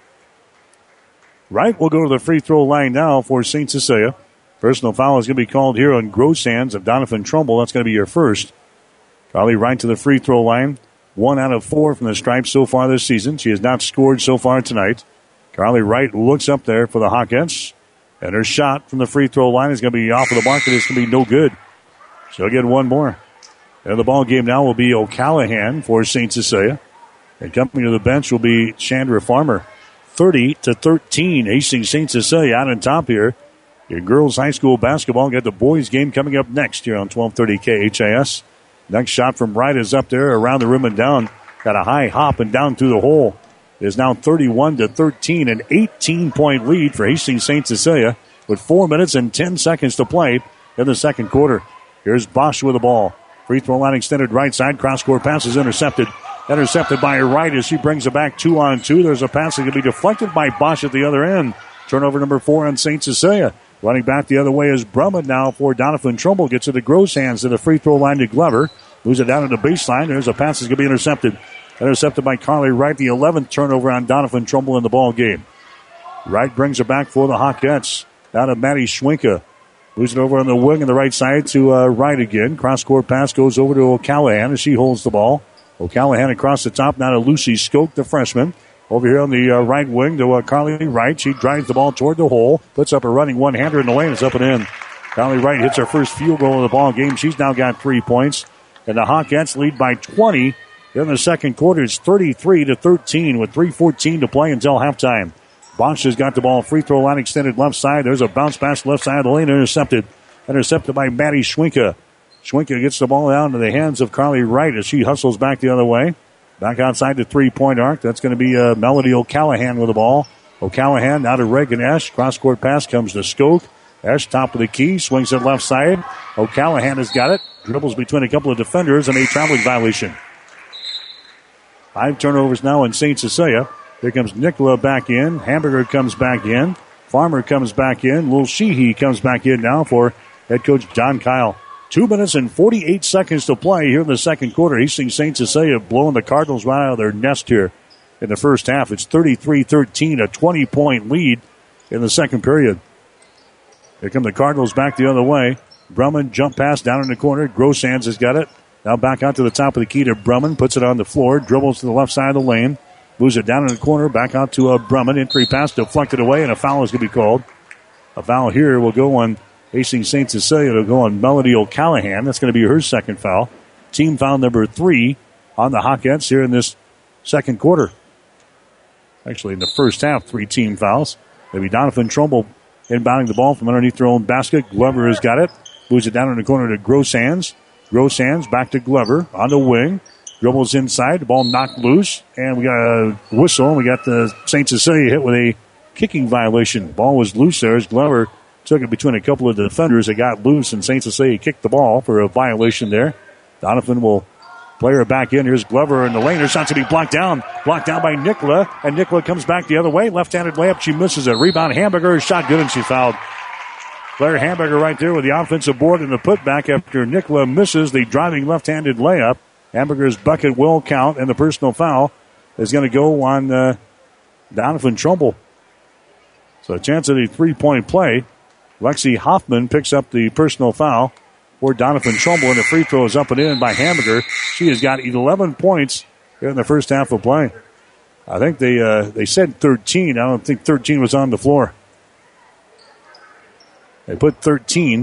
Wright will go to the free throw line now for St. Cecilia. Personal foul is going to be called here on Grosshands of Donovan Trumbull. That's going to be your first. Carly Wright to the free throw line. 1 out of 4 from the stripe so far this season. She has not scored so far tonight. Carly Wright looks up there for the Hawkins. And her shot from the free throw line is going to be off of the mark. It's going to be no good. She'll get one more. And the ball game now will be O'Callahan for St. Cecilia. And coming to the bench will be Chandra Farmer. 30-13. Hastings St. Cecilia out on top here. Your girls high school basketball got the boys game coming up next here on 1230 KHAS. Next shot from Wright is up there around the rim and down. Got a high hop and down through the hole. It is now 31-13, an 18-point lead for Hastings St. Cecilia with 4 minutes and 10 seconds to play in the second quarter. Here's Bosch with the ball. Free throw line extended right side. Cross-court pass is intercepted. Intercepted by Wright as she brings it back 2-on-2. There's a pass that can be deflected by Bosch at the other end. Turnover number 4 on St. Cecilia. Running back the other way is Brummett now for Donovan Trumbull. Gets it to Grosshands to the free throw line to Glover. Moves it down to the baseline. There's a pass that's going to be intercepted. Intercepted by Carly Wright, the 11th turnover on Donovan Trumbull in the ball game. Wright brings it back for the Hawkettes. Down to Maddie Schwenka. Moves it over on the wing on the right side to Wright again. Cross-court pass goes over to O'Callahan as she holds the ball. O'Callahan across the top now to Lucy Skoke, the freshman. Over here on the right wing to Carly Wright. She drives the ball toward the hole. Puts up a running one-hander in the lane. It's up and in. Carly Wright hits her first field goal of the ball game. She's now got 3 points. And the Hawkettes lead by 20. In the second quarter, it's 33-13 with 3:14 to play until halftime. Bosch has got the ball. Free throw line extended left side. There's a bounce pass left side of the lane. Intercepted by Maddie Schwenka. Schwenka gets the ball down to the hands of Carly Wright as she hustles back the other way. Back outside the three-point arc. That's going to be Melody O'Callahan with the ball. O'Callahan now to Reagan Esch. Cross-court pass comes to Skoke. Esch, top of the key, swings it left side. O'Callahan has got it. Dribbles between a couple of defenders and a traveling violation. 5 turnovers now in St. Cecilia. Here comes Nicola back in. Hamburger comes back in. Farmer comes back in. Lil Sheehy comes back in now for head coach John Kyle. 2 minutes and 48 seconds to play here in the second quarter. Hastings St. Cecilia blowing the Cardinals right out of their nest here in the first half. It's 33-13, a 20-point lead in the second period. Here come the Cardinals back the other way. Brumman jump pass down in the corner. Grossands has got it. Now back out to the top of the key to Brumman. Puts it on the floor. Dribbles to the left side of the lane. Moves it down in the corner. Back out to Brumman. Entry pass deflected away, and a foul is going to be called. A foul here will go on Hastings St. Cecilia. It'll go on Melody O'Callahan. That's going to be her second foul. Team foul number 3 on the Hawkettes here in this second quarter. Actually, in the first half, 3 team fouls. Maybe Donovan Trumbull inbounding the ball from underneath their own basket. Glover has got it. Moves it down in the corner to Grossands. Grossands back to Glover on the wing. Dribbles inside. The ball knocked loose. And we got a whistle. And we got the St. Cecilia hit with a kicking violation. The ball was loose there as Glover took it between a couple of defenders. It got loose and St. Cecilia kicked the ball for a violation there. Donovan will play her back in. Here's Glover in the lane. Her shot to be blocked down. Blocked down by Nicola. And Nicola comes back the other way. Left-handed layup. She misses it. Rebound Hamburger. Shot good and she fouled. Claire Hamburger right there with the offensive board and the putback after Nicola misses the driving left-handed layup. Hamburger's bucket will count, and the personal foul is going to go on Donovan Trumbull. So a chance at a 3-point play. Lexi Hoffman picks up the personal foul for Donovan Trumbull, and the free throw is up and in by Hamburger. She has got 11 points here in the first half of play. I think they said 13. I don't think 13 was on the floor. They put 13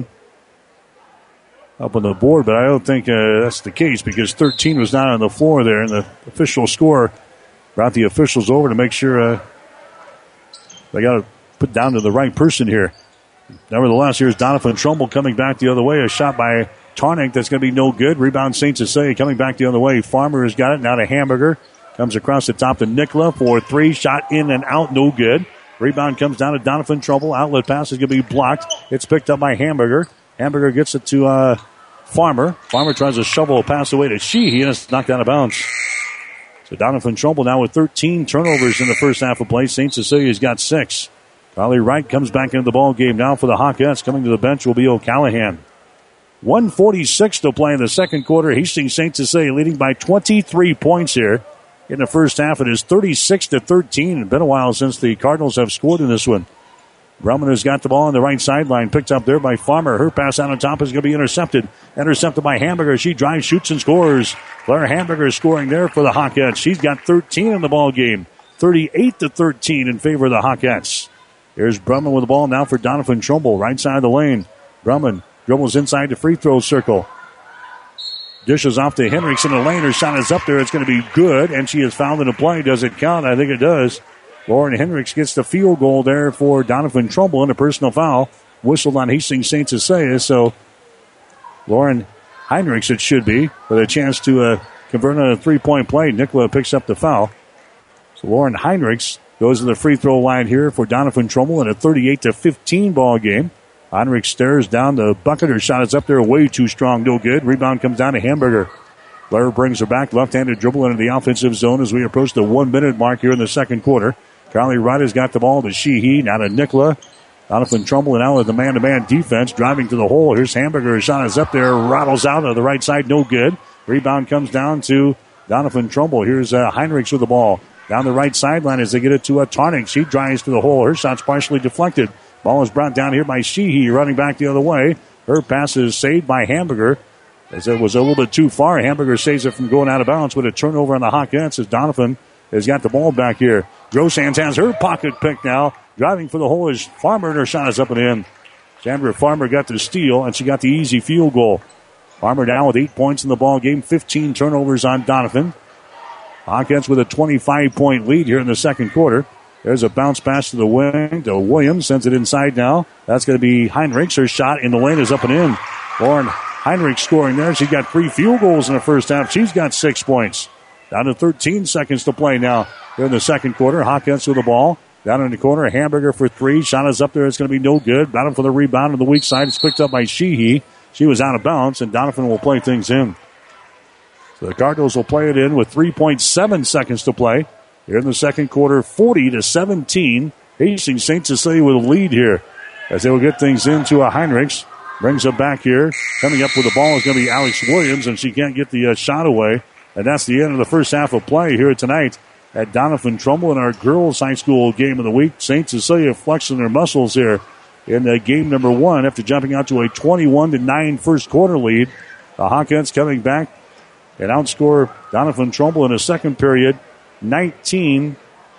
up on the board, but I don't think that's the case because 13 was not on the floor there, and the official score brought the officials over to make sure they got to put down to the right person here. Nevertheless, here's Donovan Trumbull coming back the other way. A shot by Tarnick that's going to be no good. Rebound St. Cecilia coming back the other way. Farmer has got it. Now to Hamburger. Comes across the top to Nicola for 3. Shot in and out. No good. Rebound comes down to Donovan Trumbull. Outlet pass is going to be blocked. It's picked up by Hamburger. Hamburger gets it to Farmer. Farmer tries to shovel a pass away to Sheehy, and it's knocked out of bounds. So Donovan Trumbull now with 13 turnovers in the first half of play. St. Cecilia's got 6. Carly Wright comes back into the ball game now for the Hawkettes. Coming to the bench will be O'Callahan. 1:46 to play in the second quarter. Hastings St. Cecilia leading by 23 points here. In the first half, it is 36-13. It's been a while since the Cardinals have scored in this one. Brumman has got the ball on the right sideline. Picked up there by Farmer. Her pass out on top is going to be intercepted. Intercepted by Hamburger. She drives, shoots, and scores. Claire Hamburger is scoring there for the Hawkettes. She's got 13 in the ball game. 38-13 in favor of the Hawkettes. Here's Brumman with the ball now for Donovan Trumbull. Right side of the lane. Brumman dribbles inside the free throw circle. Dishes off to Hendricks in the lane. Her shot is up there. It's going to be good, and she is fouled in the play. Does it count? I think it does. Lauren Hendricks gets the field goal there for Donovan Trumbull and a personal foul. Whistled on Hastings St. Cecilia, so Lauren Hendricks it should be, with a chance to convert on a 3-point play. Nicola picks up the foul. So Lauren Hendricks goes to the free throw line here for Donovan Trumbull in a 38-15 ball game. Heinrich stares down the bucket. Her shot is up there way too strong. No good. Rebound comes down to Hamburger. Blair brings her back. Left-handed dribble into the offensive zone as we approach the 1-minute mark here in the second quarter. Carly Wright has got the ball to Sheehy. Now to Nicola. Donovan Trumbull and out with the man-to-man defense. Driving to the hole. Here's Hamburger. Her shot is up there. Rattles out of the right side. No good. Rebound comes down to Donovan Trumbull. Here's Heinrichs with the ball. Down the right sideline as they get it to Tarnick. She drives to the hole. Her shot's partially deflected Ball is brought down here by Sheehy, running back the other way. Her pass is saved by Hamburger, as it was a little bit too far. Hamburger saves it from going out of bounds with a turnover on the Hawkettes as Donovan has got the ball back here. Grosshands has her pocket pick now. Driving for the hole is Farmer, and her shot is up and in. Sandra Farmer got the steal, and she got the easy field goal. Farmer down with 8 points in the ball game, 15 turnovers on Donovan. Hawkettes with a 25-point lead here in the second quarter. There's a bounce pass to the wing to Williams. Sends it inside now. That's going to be Heinrichs. Her shot in the lane is up and in. Lauren Heinrich scoring there. She's got 3 field goals in the first half. She's got 6 points. Down to 13 seconds to play now here in the second quarter. Hawkettes with the ball. Down in the corner. Hamburger for 3. Shot is up there. It's going to be no good. Battle for the rebound on the weak side. It's picked up by Sheehy. She was out of bounds, and Donovan will play things in. So the Cardinals will play it in with 3.7 seconds to play. Here in the second quarter, 40-17. Hastings St. Cecilia with a lead here as they will get things into a Heinrichs. Brings it back here. Coming up with the ball is going to be Alex Williams, and she can't get the shot away. And that's the end of the first half of play here tonight at Donovan Trumbull in our girls' high school game of the week. St. Cecilia flexing their muscles here in game number 1 after jumping out to a 21-9 first quarter lead. The Hawkettes coming back and outscore Donovan Trumbull in the second period, 19-8.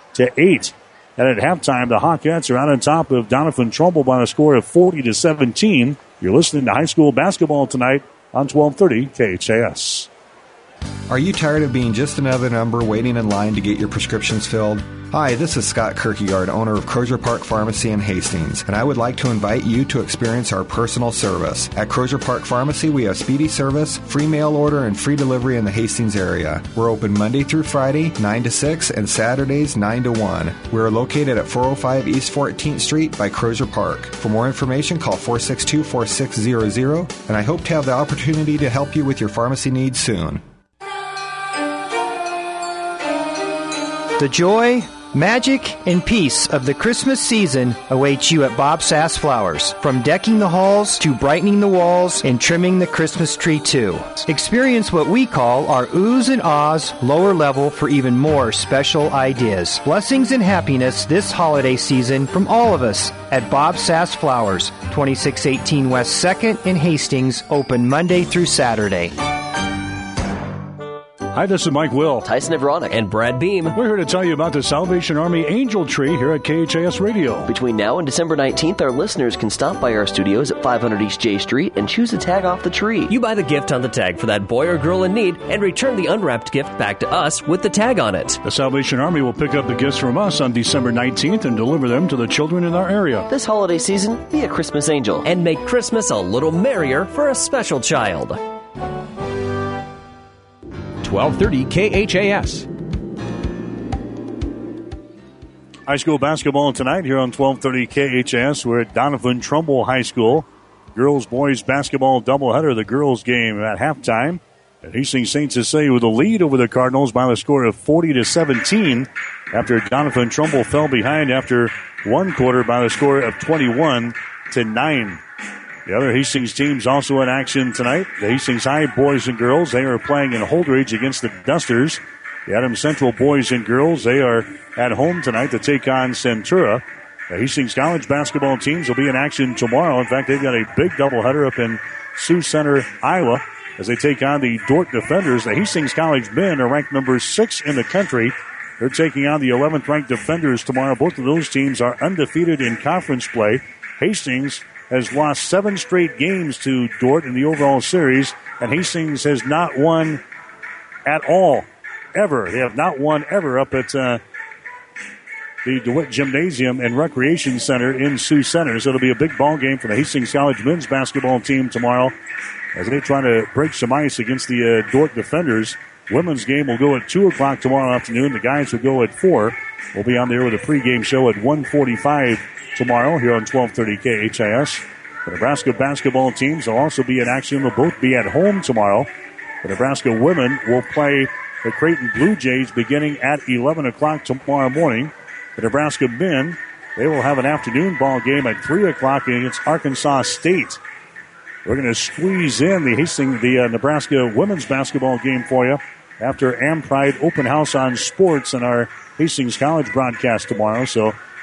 And at halftime, the Hawkettes are out on top of Donovan Trumbull by a score of 40-17. You're listening to high school basketball tonight on 1230 KHAS. Are you tired of being just another number waiting in line to get your prescriptions filled? Hi, this is Scott Kierkegaard, owner of Crozier Park Pharmacy in Hastings, and I would like to invite you to experience our personal service. At Crozier Park Pharmacy, we have speedy service, free mail order, and free delivery in the Hastings area. We're open Monday through Friday, 9 to 6, and Saturdays, 9 to 1. We're located at 405 East 14th Street by Crozier Park. For more information, call 462-4600, and I hope to have the opportunity to help you with your pharmacy needs soon. The joy, magic, and peace of the Christmas season awaits you at Bob Sass Flowers. From decking the halls to brightening the walls and trimming the Christmas tree too. Experience what we call our oohs and ahs lower level for even more special ideas. Blessings and happiness this holiday season from all of us at Bob Sass Flowers, 2618 West 2nd in Hastings, open Monday through Saturday. Hi, this is Mike Will, Tyson Everonic, and Brad Beam. We're here to tell you about the Salvation Army Angel Tree here at KHAS Radio. Between now and December 19th, our listeners can stop by our studios at 500 East J Street and choose a tag off the tree. You buy the gift on the tag for that boy or girl in need and return the unwrapped gift back to us with the tag on it. The Salvation Army will pick up the gifts from us on December 19th and deliver them to the children in our area. This holiday season, be a Christmas angel. And make Christmas a little merrier for a special child. 1230 KHAS. High school basketball tonight here on 1230 KHAS. We're at Donovan Trumbull High School. Girls-boys basketball doubleheader. The girls game at halftime. And Hastings St. Cecilia with a lead over the Cardinals by the score of 40-17 after Donovan Trumbull fell behind after one quarter by the score of 21-9. The other Hastings teams also in action tonight. The Hastings High boys and girls, they are playing in Holdridge against the Dusters. The Adams Central boys and girls, they are at home tonight to take on Centura. The Hastings College basketball teams will be in action tomorrow. In fact, they've got a big doubleheader up in Sioux Center, Iowa, as they take on the Dordt Defenders. The Hastings College men are ranked number 6 in the country. They're taking on the 11th ranked Defenders tomorrow. Both of those teams are undefeated in conference play. Hastings has lost 7 straight games to Dordt in the overall series, and Hastings has not won at all, ever. They have not won ever up at the DeWitt Gymnasium and Recreation Center in Sioux Center. So it'll be a big ball game for the Hastings College men's basketball team tomorrow as they try to break some ice against the Dordt Defenders. Women's game will go at 2 o'clock tomorrow afternoon. The guys will go at 4. We'll be on there with a pregame show at 1:45 tomorrow here on 1230 KHIS. The Nebraska basketball teams will also be in action. They'll both be at home tomorrow. The Nebraska women will play the Creighton Blue Jays beginning at 11 o'clock tomorrow morning. The Nebraska men, they will have an afternoon ball game at 3 o'clock against Arkansas State. We're going to squeeze in the Nebraska women's basketball game for you after AmPride Open House on Sports and our Hastings College broadcast tomorrow. So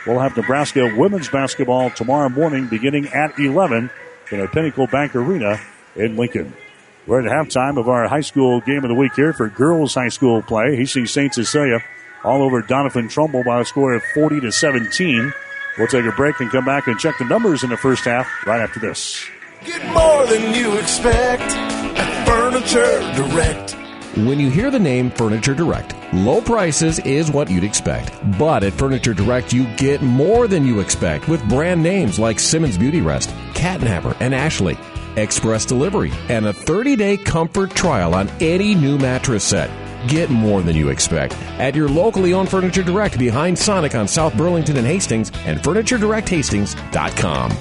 We'll have Nebraska women's basketball tomorrow morning beginning at 11 in the Pinnacle Bank Arena in Lincoln. We're at halftime of our high school game of the week here for girls high school play. Hastings St. Cecilia all over Doniphan Trumbull by a score of 40-17. We'll take a break and come back and check the numbers in the first half right after this. Get more than you expect at Furniture Direct. When you hear the name Furniture Direct, low prices is what you'd expect. But at Furniture Direct, you get more than you expect with brand names like Simmons Beauty Rest, Catnapper, and Ashley. Express delivery, and a 30-day comfort trial on any new mattress set. Get more than you expect at your locally owned Furniture Direct behind Sonic on South Burlington and Hastings and FurnitureDirectHastings.com.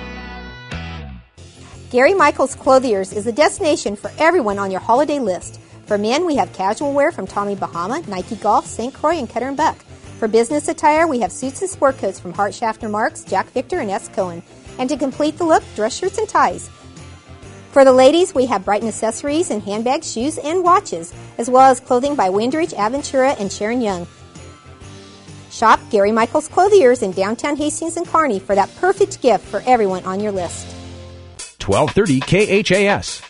Gary Michaels Clothiers is a destination for everyone on your holiday list. For men, we have casual wear from Tommy Bahama, Nike Golf, St. Croix, and Cutter & Buck. For business attire, we have suits and sport coats from Hart Schaffner Marks, Jack Victor, and S. Cohen. And to complete the look, dress shirts and ties. For the ladies, we have Brighton accessories and handbags, shoes, and watches, as well as clothing by Windridge, Aventura, and Sharon Young. Shop Gary Michaels Clothiers in downtown Hastings and Kearney for that perfect gift for everyone on your list. 1230 KHAS.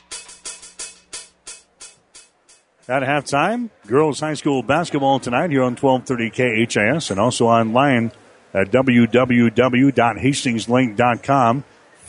At halftime, girls high school basketball tonight here on 1230 KHAS and also online at www.hastingslink.com.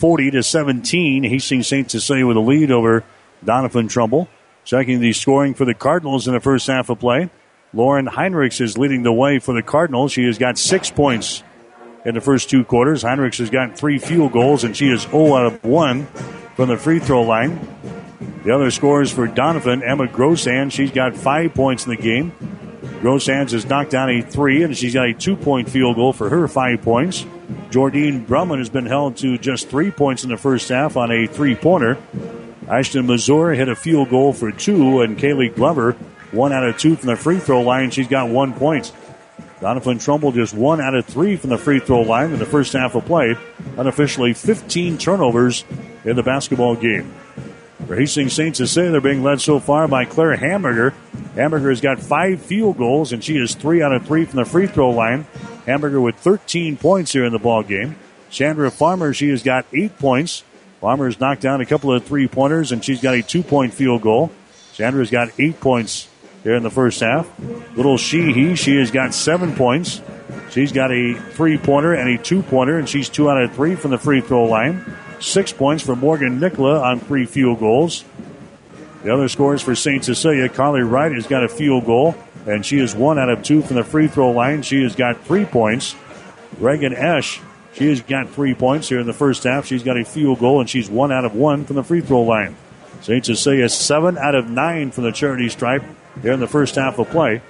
40-17. Hastings St. Cecilia with a lead over Doniphan Trumbull. Checking the scoring for the Cardinals in the first half of play. Lauren Heinrichs is leading the way for the Cardinals. She has got 6 points in the first two quarters. Heinrichs has got 3 field goals, and she is 0 out of 1 from the free throw line. The other scorers for Doniphan, Emma Grosand, she's got 5 points in the game. Grosand has knocked down a 3, and she's got a 2-point field goal for her 5 points. Jordine Brumman has been held to just 3 points in the first half on a 3-pointer. Ashton Mazur hit a field goal for 2, and Kaylee Glover 1 out of 2 from the free throw line. She's got 1 point. Doniphan Trumbull just 1 out of 3 from the free throw line in the first half of play. Unofficially 15 turnovers in the basketball game. For Hastings St. Cecilia, they're being led so far by Claire Hamburger. Hamburger has got 5 field goals, and she is 3 out of 3 from the free throw line. Hamburger with 13 points here in the ball game. Chandra Farmer, she has got 8 points. Farmer has knocked down a couple of 3-pointers, and she's got a 2-point field goal. Chandra's got 8 points here in the first half. Little Sheehy, she has got 7 points. She's got a 3-pointer and a 2-pointer, and she's 2 out of 3 from the free throw line. 6 points for Morgan Nicola on 3 field goals. The other scores for St. Cecilia, Carly Wright has got a field goal, and she is 1 out of 2 from the free throw line. She has got 3 points. Reagan Esch, she has got 3 points here in the first half. She's got a field goal, and she's 1 out of 1 from the free throw line. St. Cecilia 7 out of 9 from the charity stripe here in the first half of play.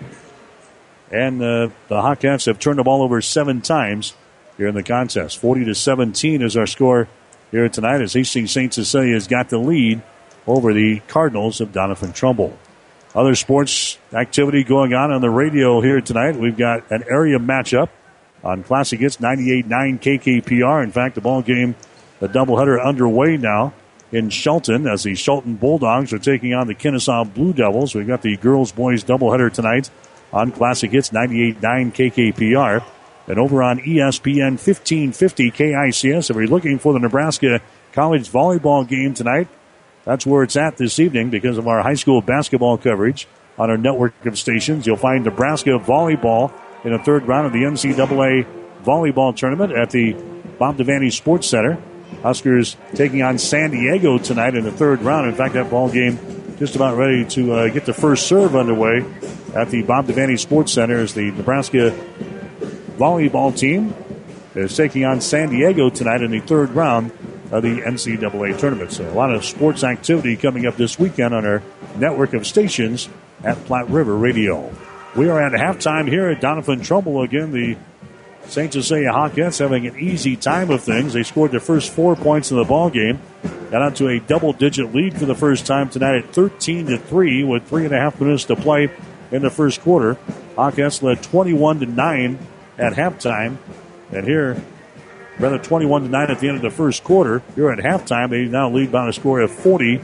And the Hawkettes have turned the ball over 7 times here in the contest. 40-17 is our score here tonight as Hastings St. Cecilia has got the lead over the Cardinals of Doniphan Trumbull. Other sports activity going on the radio here tonight. We've got an area matchup on Classic Hits 98.9 KKPR. In fact, the ball game, the doubleheader underway now in Shelton as the Shelton Bulldogs are taking on the Kennesaw Blue Devils. We've got the girls-boys doubleheader tonight on Classic Hits 98.9 KKPR. And over on ESPN 1550 KICS, if you're looking for the Nebraska College volleyball game tonight, that's where it's at this evening because of our high school basketball coverage on our network of stations. You'll find Nebraska volleyball in the third round of the NCAA volleyball tournament at the Bob Devaney Sports Center. Huskers taking on San Diego tonight in the third round. In fact, that ball game just about ready to get the first serve underway at the Bob Devaney Sports Center as the Nebraska volleyball team is taking on San Diego tonight in the third round of the NCAA tournament. So a lot of sports activity coming up this weekend on our network of stations at Platte River Radio. We are at halftime here at Doniphan Trumbull. Again, the St. Cecilia Hawkettes having an easy time of things. They scored their first 4 points in the ball game. Got out to a double-digit lead for the first time tonight at 13-3 with 3.5 minutes to play in the first quarter. Hawkettes led 21-9 at halftime. And here, rather 21-9 at the end of the first quarter. Here at halftime, they now lead by a score of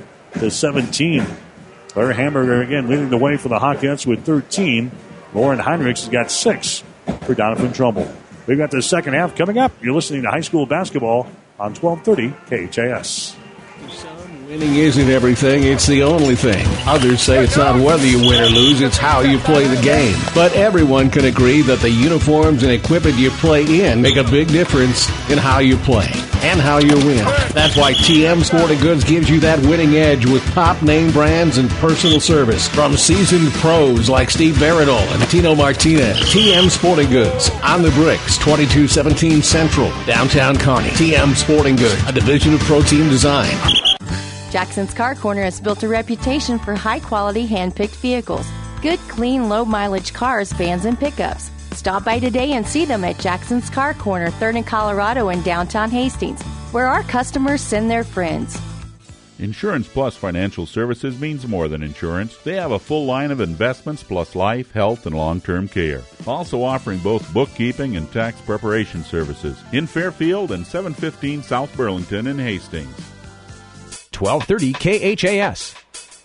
40-17. Claire Hamburger again leading the way for the Hawkettes with 13. Lauren Heinrichs has got 6 for Doniphan Trumbull. We've got the second half coming up. You're listening to high school basketball on 1230 KHAS. Winning isn't everything, it's the only thing. Others say it's not whether you win or lose, it's how you play the game. But everyone can agree that the uniforms and equipment you play in make a big difference in how you play and how you win. That's why TM Sporting Goods gives you that winning edge with top name brands and personal service from seasoned pros like Steve Baradol and Tino Martinez. TM Sporting Goods on the bricks, 2217 Central, downtown Kearney. TM Sporting Goods, a division of Protein Design. Jackson's Car Corner has built a reputation for high-quality hand-picked vehicles. Good, clean, low-mileage cars, vans, and pickups. Stop by today and see them at Jackson's Car Corner, 3rd and Colorado in downtown Hastings, where our customers send their friends. Insurance Plus Financial Services means more than insurance. They have a full line of investments plus life, health, and long-term care. Also offering both bookkeeping and tax preparation services in Fairfield and 715 South Burlington in Hastings. 1230 KHAS.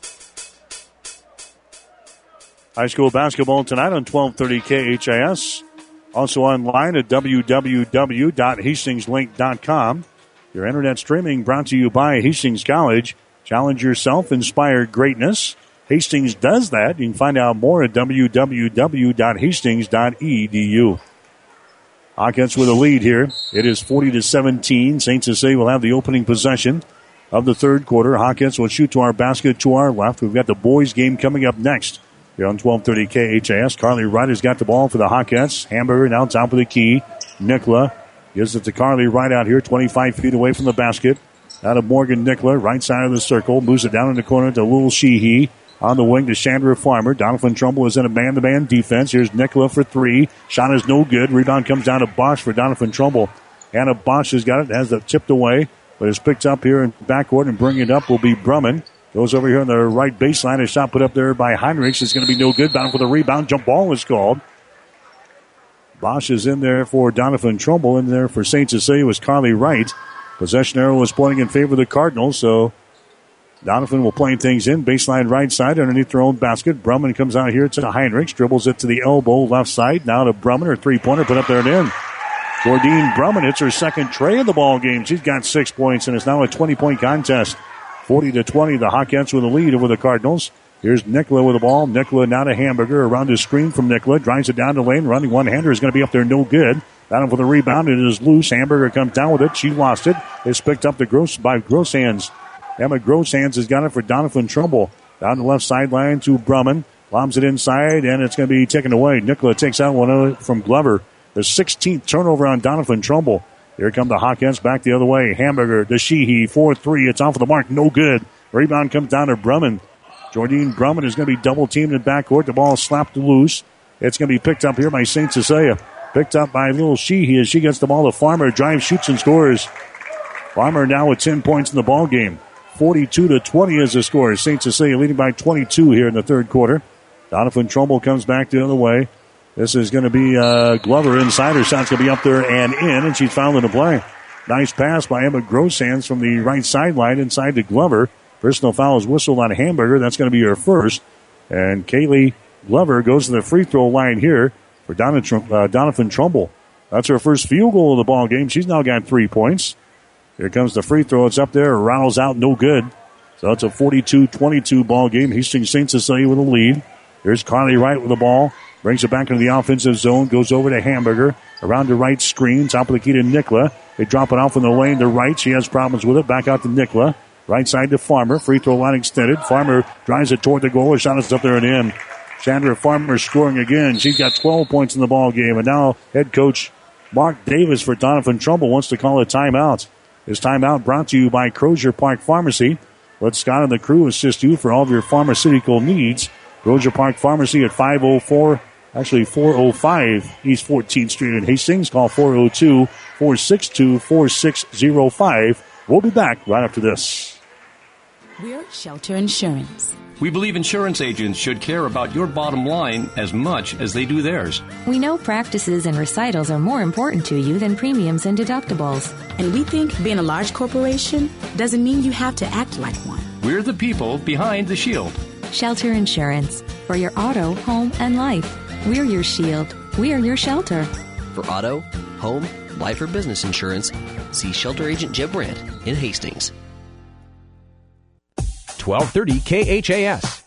High school basketball tonight on 1230 KHAS. Also online at www.hastingslink.com. Your internet streaming brought to you by Hastings College. Challenge yourself, inspire greatness. Hastings does that. You can find out more at www.hastings.edu. Hawkins with a lead here. It is 40-17. St. Cecilia will have the opening possession of the third quarter. Hawkins will shoot to our basket to our left. We've got the boys game coming up next here on 1230 KHAS. Carly Wright has got the ball for the Hawkins. Hamburger now top of the key. Nicola gives it to Carly Wright out here, 25 feet away from the basket. Out of Morgan Nicola, right side of the circle. Moves it down in the corner to Lil Sheehy. On the wing to Chandra Farmer. Donovan Trumbull is in a man-to-man defense. Here's Nicola for three. Shot is no good. Rebound comes down to Bosch for Donovan Trumbull. Anna Bosch has got it. Has it tipped away. But it's picked up here in backcourt, and bringing it up will be Brumman. Goes over here on the right baseline. A shot put up there by Heinrichs is going to be no good. Bound for the rebound. Jump ball is called. Bosch is in there for Donovan Trumbull. In there for St. Cecilia was Carly Wright. Possession arrow was pointing in favor of the Cardinals, so Donovan will play things in. Baseline right side underneath their own basket. Brumman comes out here to Heinrichs. Dribbles it to the elbow left side. Now to Brumman. Her three-pointer put up there and in. Jordine Brumman hits her second tray of the ball game. She's got 6 points, and it's now a 20-point contest. 40-20, the Hawkins with the lead over the Cardinals. Here's Nicola with the ball. Nicola now to Hamburger. Around his screen from Nicola. Drives it down the lane. Running one-hander is going to be up there. No good. Down for the rebound. It is loose. Hamburger comes down with it. She lost it. It's picked up by Grosshands. Emma Grosshands has got it for Donovan Trumbull. Down the left sideline to Brumman. Lobs it inside, and it's going to be taken away. Nicola takes out one from Glover. The 16th turnover on Donovan Trumbull. Here come the Hawkins back the other way. Hamburger to Sheehy. 4-3. It's off of the mark. No good. Rebound comes down to Brumman. Jordine Brumman is going to be double-teamed in backcourt. The ball is slapped loose. It's going to be picked up here by St. Cecilia. Picked up by Little Sheehy as she gets the ball to Farmer. Drives, shoots, and scores. Farmer now with 10 points in the ball game. 42-20 is the score. St. Cecilia leading by 22 here in the third quarter. Donovan Trumbull comes back the other way. This is going to be Glover inside. Her shot's going to be up there and in, and she's fouled in the play. Nice pass by Emma Grosshands from the right sideline inside to Glover. Personal foul is whistled on Hamburger. That's going to be her first. And Kaylee Glover goes to the free throw line here for Donovan Trumbull. That's her first field goal of the ball game. She's now got 3 points. Here comes the free throw. It's up there. Rattles out. No good. So it's a 42-22 ball game. Hastings St. Cecilia with a lead. Here's Carly Wright with the ball. Brings it back into the offensive zone. Goes over to Hamburger. Around the right screen. Top of the key to Nicola. They drop it off in the lane to right. She has problems with it. Back out to Nicola. Right side to Farmer. Free throw line extended. Farmer drives it toward the goal. Her shot is up there and in. Chandra Farmer scoring again. She's got 12 points in the ball game. And now head coach Mark Davis for Donovan Trumbull wants to call a timeout. This timeout brought to you by Crozier Park Pharmacy. Let Scott and the crew assist you for all of your pharmaceutical needs. Crozier Park Pharmacy at 405 East 14th Street in Hastings. Call 402-462-4605. We'll be back right after this. We're Shelter Insurance. We believe insurance agents should care about your bottom line as much as they do theirs. We know practices and recitals are more important to you than premiums and deductibles. And we think being a large corporation doesn't mean you have to act like one. We're the people behind the shield. Shelter Insurance. For your auto, home, and life. We're your shield. We're your shelter. For auto, home, life, or business insurance, see Shelter Agent Jeb Brandt in Hastings. 1230 KHAS.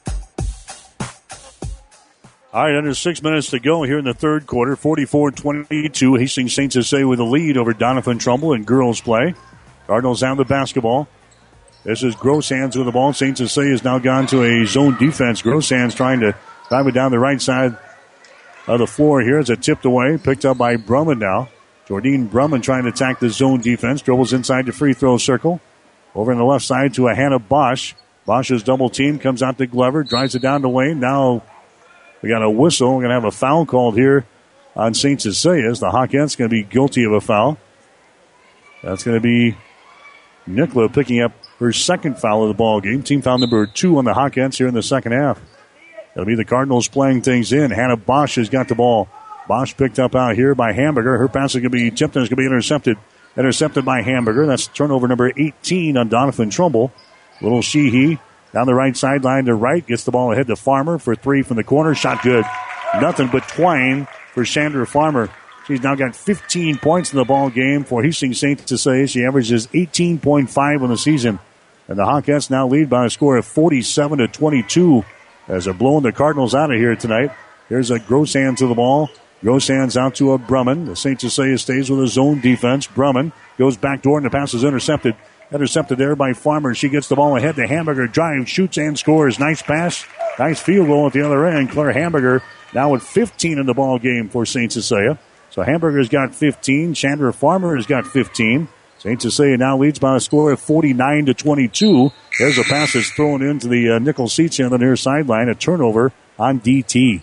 All right, under 6 minutes to go here in the third quarter. 44-22. Hastings St. Cecilia with a lead over Doniphan Trumbull in girls play. Cardinals have the basketball. This is Grosshands with the ball. St. Cecilia has now gone to a zone defense. Grosshands trying to drive it down the right side of the floor here as it tipped away. Picked up by Brumman now. Jordine Brumman trying to attack the zone defense. Dribbles inside the free throw circle. Over on the left side to a Hannah Bosch. Bosch's double team comes out to Glover. Drives it down the lane. Now we got a whistle. We're going to have a foul called here on St. Cecilia's. The Hawkettes going to be guilty of a foul. That's going to be Nicola picking up her second foul of the ball game. Team foul number 2 on the Hawkettes here in the second half. It'll be the Cardinals playing things in. Hannah Bosch has got the ball. Bosch picked up out here by Hamburger. Her pass is going to be tipped and it's going to be intercepted. Intercepted by Hamburger. That's turnover number 18 on Doniphan Trumbull. Little Sheehy down the right sideline to right. Gets the ball ahead to Farmer for 3 from the corner. Shot good. Nothing but twine for Chandra Farmer. She's now got 15 points in the ball game for Hastings St. Cecilia. She averages 18.5 on the season. And the Hawkettes now lead by a score of 47-22 as they're blowing the Cardinals out of here tonight. Here's a Grosshands to the ball. Grosshands out to a Brumman. The St. Cecilia stays with a zone defense. Brumman goes backdoor and the pass is intercepted. Intercepted there by Farmer. She gets the ball ahead to Hamburger. Drives, shoots, and scores. Nice pass. Nice field goal at the other end. Claire Hamburger now with 15 in the ball game for St. Cecilia. So Hamburger's got 15. Chandra Farmer has got 15. St. Cecilia now leads by a score of 49-22. There's a pass that's thrown into the nickel seats on the near sideline. A turnover on DT.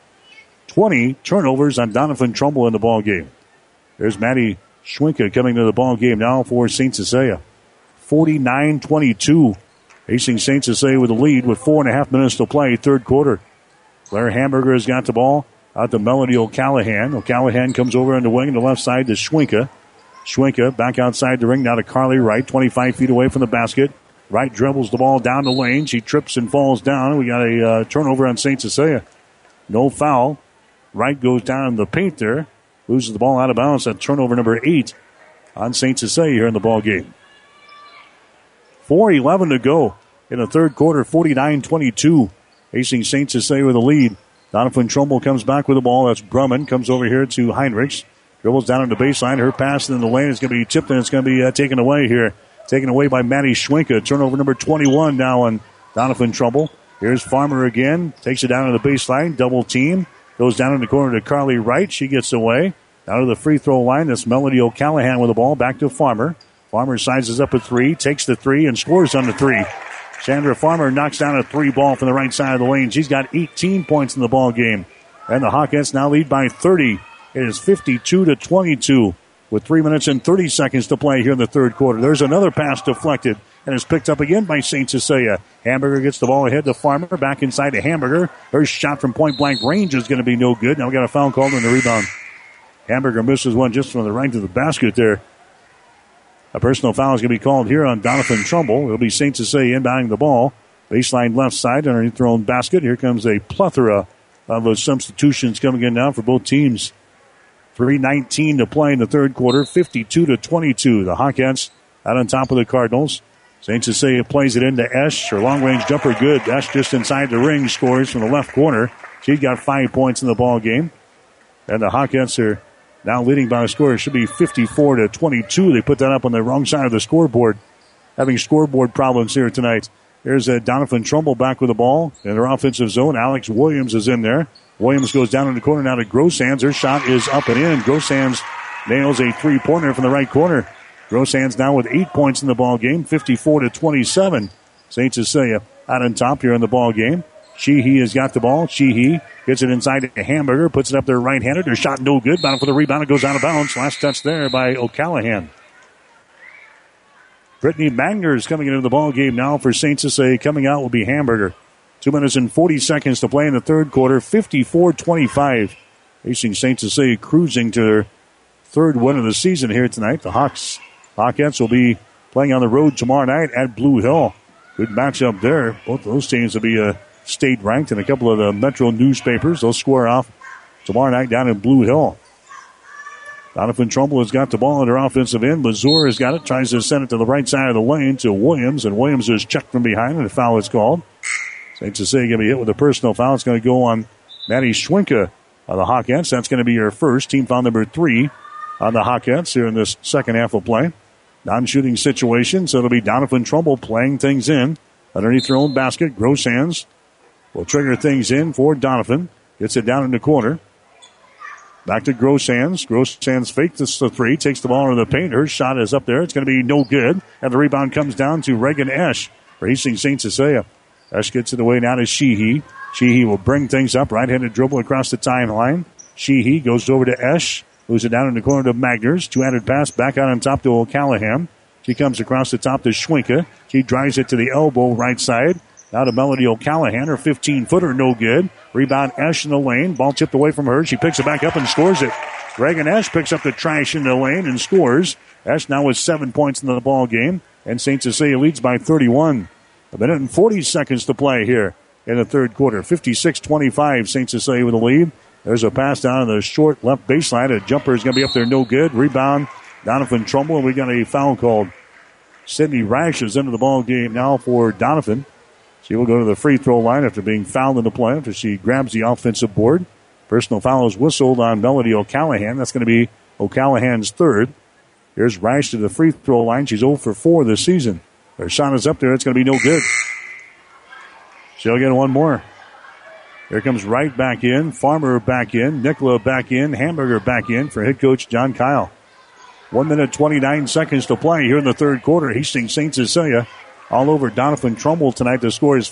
20 turnovers on Doniphan Trumbull in the ball game. There's Maddie Schwinka coming to the ball game now for St. Cecilia. 49-22. Hastings St. Cecilia with the lead with 4.5 minutes to play, third quarter. Claire Hamburger has got the ball out to Melody O'Callahan. O'Callahan comes over on the wing on the left side to Schwinka. Schwinka back outside the ring now to Carly Wright, 25 feet away from the basket. Wright dribbles the ball down the lane. She trips and falls down. We got a turnover on St. Cecilia. No foul. Wright goes down in the paint there. Loses the ball out of bounds. At turnover number 8 on St. Cecilia here in the ball game. 4:11 to go in the third quarter, 49-22. Hastings St. Cecilia with the lead. Doniphan Trumbull comes back with the ball. That's Brumman. Comes over here to Heinrichs. Dribbles down on the baseline. Her pass in the lane is going to be tipped and it's going to be taken away here. Taken away by Maddie Schwinka. Turnover number 21 now on Doniphan Trumbull. Here's Farmer again. Takes it down to the baseline. Double team. Goes down in the corner to Carly Wright. She gets away. Down to the free throw line. That's Melody O'Callahan with the ball. Back to Farmer. Farmer sizes up a 3. Takes the 3 and scores on the 3. Chandra Farmer knocks down a 3 ball from the right side of the lane. She's got 18 points in the ball game. And the Hawkettes now lead by 30. It is 52-22 with 3 minutes and 30 seconds to play here in the third quarter. There's another pass deflected and is picked up again by St. Cecilia. Hamburger gets the ball ahead to Farmer. Back inside to Hamburger. Her shot from point-blank range is going to be no good. Now we got a foul called on the rebound. Hamburger misses one just from the right of the basket there. A personal foul is going to be called here on Doniphan Trumbull. It'll be St. Cecilia inbounding the ball. Baseline left side underneath their own basket. Here comes a plethora of those substitutions coming in now for both teams. 3:19 to play in the third quarter, 52-22. The Hawkettes out on top of the Cardinals. St. Cecilia plays it into Esch. Her long-range jumper good. Esch just inside the ring scores from the left corner. She's got 5 points in the ball game. And the Hawkettes are now leading by a score. It should be 54-22. They put that up on the wrong side of the scoreboard. Having scoreboard problems here tonight. There's Doniphan Trumbull back with the ball in their offensive zone. Alex Williams is in there. Williams goes down in the corner now to Grosshands. Her shot is up and in. Grosshands nails a three-pointer from the right corner. Grosshands now with 8 points in the ball game, 54-27. St. Cecilia out on top here in the ball game. Sheehy has got the ball. Sheehy gets it inside to Hamburger, puts it up there right-handed. Her shot no good. Battle for the rebound. It goes out of bounds. Last touch there by O'Callahan. Brittany Magner is coming into the ball game now for St. Cecilia. Coming out will be Hamburger. 2 minutes and 40 seconds to play in the third quarter. 54-25. Hastings St. Cecilia cruising to their third win of the season here tonight. The Hawkettes will be playing on the road tomorrow night at Blue Hill. Good matchup there. Both those teams will be state ranked in a couple of the Metro newspapers. They'll square off tomorrow night down in Blue Hill. Donovan Trumbull has got the ball in her offensive end. Mazur has got it, tries to send it to the right side of the lane to Williams, and Williams is checked from behind, and a foul is called. St. Cecilia going to be hit with a personal foul. It's going to go on Maddie Schwenka of the Hawkettes. That's going to be her first. Team foul number 3 on the Hawkettes here in this second half of play. Non-shooting situation, so it'll be Donovan Trumbull playing things in underneath her own basket. Gross hands will trigger things in for Donovan. Gets it down in the corner. Back to Gross hands. Gross hands fakes the 3. Takes the ball into the paint. Her shot is up there. It's going to be no good. And the rebound comes down to Reagan Esch for Hastings St. Cecilia. Esch gets it away now to Sheehy. Sheehy will bring things up. Right-handed dribble across the timeline. Sheehy goes over to Esch. Moves it down in the corner to Magners. Two-handed pass back out on top to O'Callahan. She comes across the top to Schwenka. She drives it to the elbow right side. Now to Melody O'Callahan. Her 15-footer, no good. Rebound, Esch in the lane. Ball tipped away from her. She picks it back up and scores it. Reagan Esch picks up the trash in the lane and scores. Esch now with 7 points in the ball game. And St. Cecilia leads by 31. A minute and 40 seconds to play here in the third quarter. 56-25, St. Cecilia with the lead. There's a pass down to the short left baseline. A jumper is going to be up there, no good. Rebound, Donovan Trumbull, and we got a foul called. Sydney Rash is into the ball game now for Donovan. She will go to the free throw line after being fouled in the play after she grabs the offensive board. Personal foul is whistled on Melody O'Callahan. That's going to be O'Callahan's third. Here's Rash to the free throw line. She's 0 for 4 this season. Her shot is up there. It's going to be no good. She'll get one more. Here comes Wright back in, Farmer back in, Nicola back in, Hamburger back in for head coach John Kyle. 1 minute, 29 seconds to play here in the third quarter. Hastings St. Cecilia all over Donovan Trumbull tonight. The score is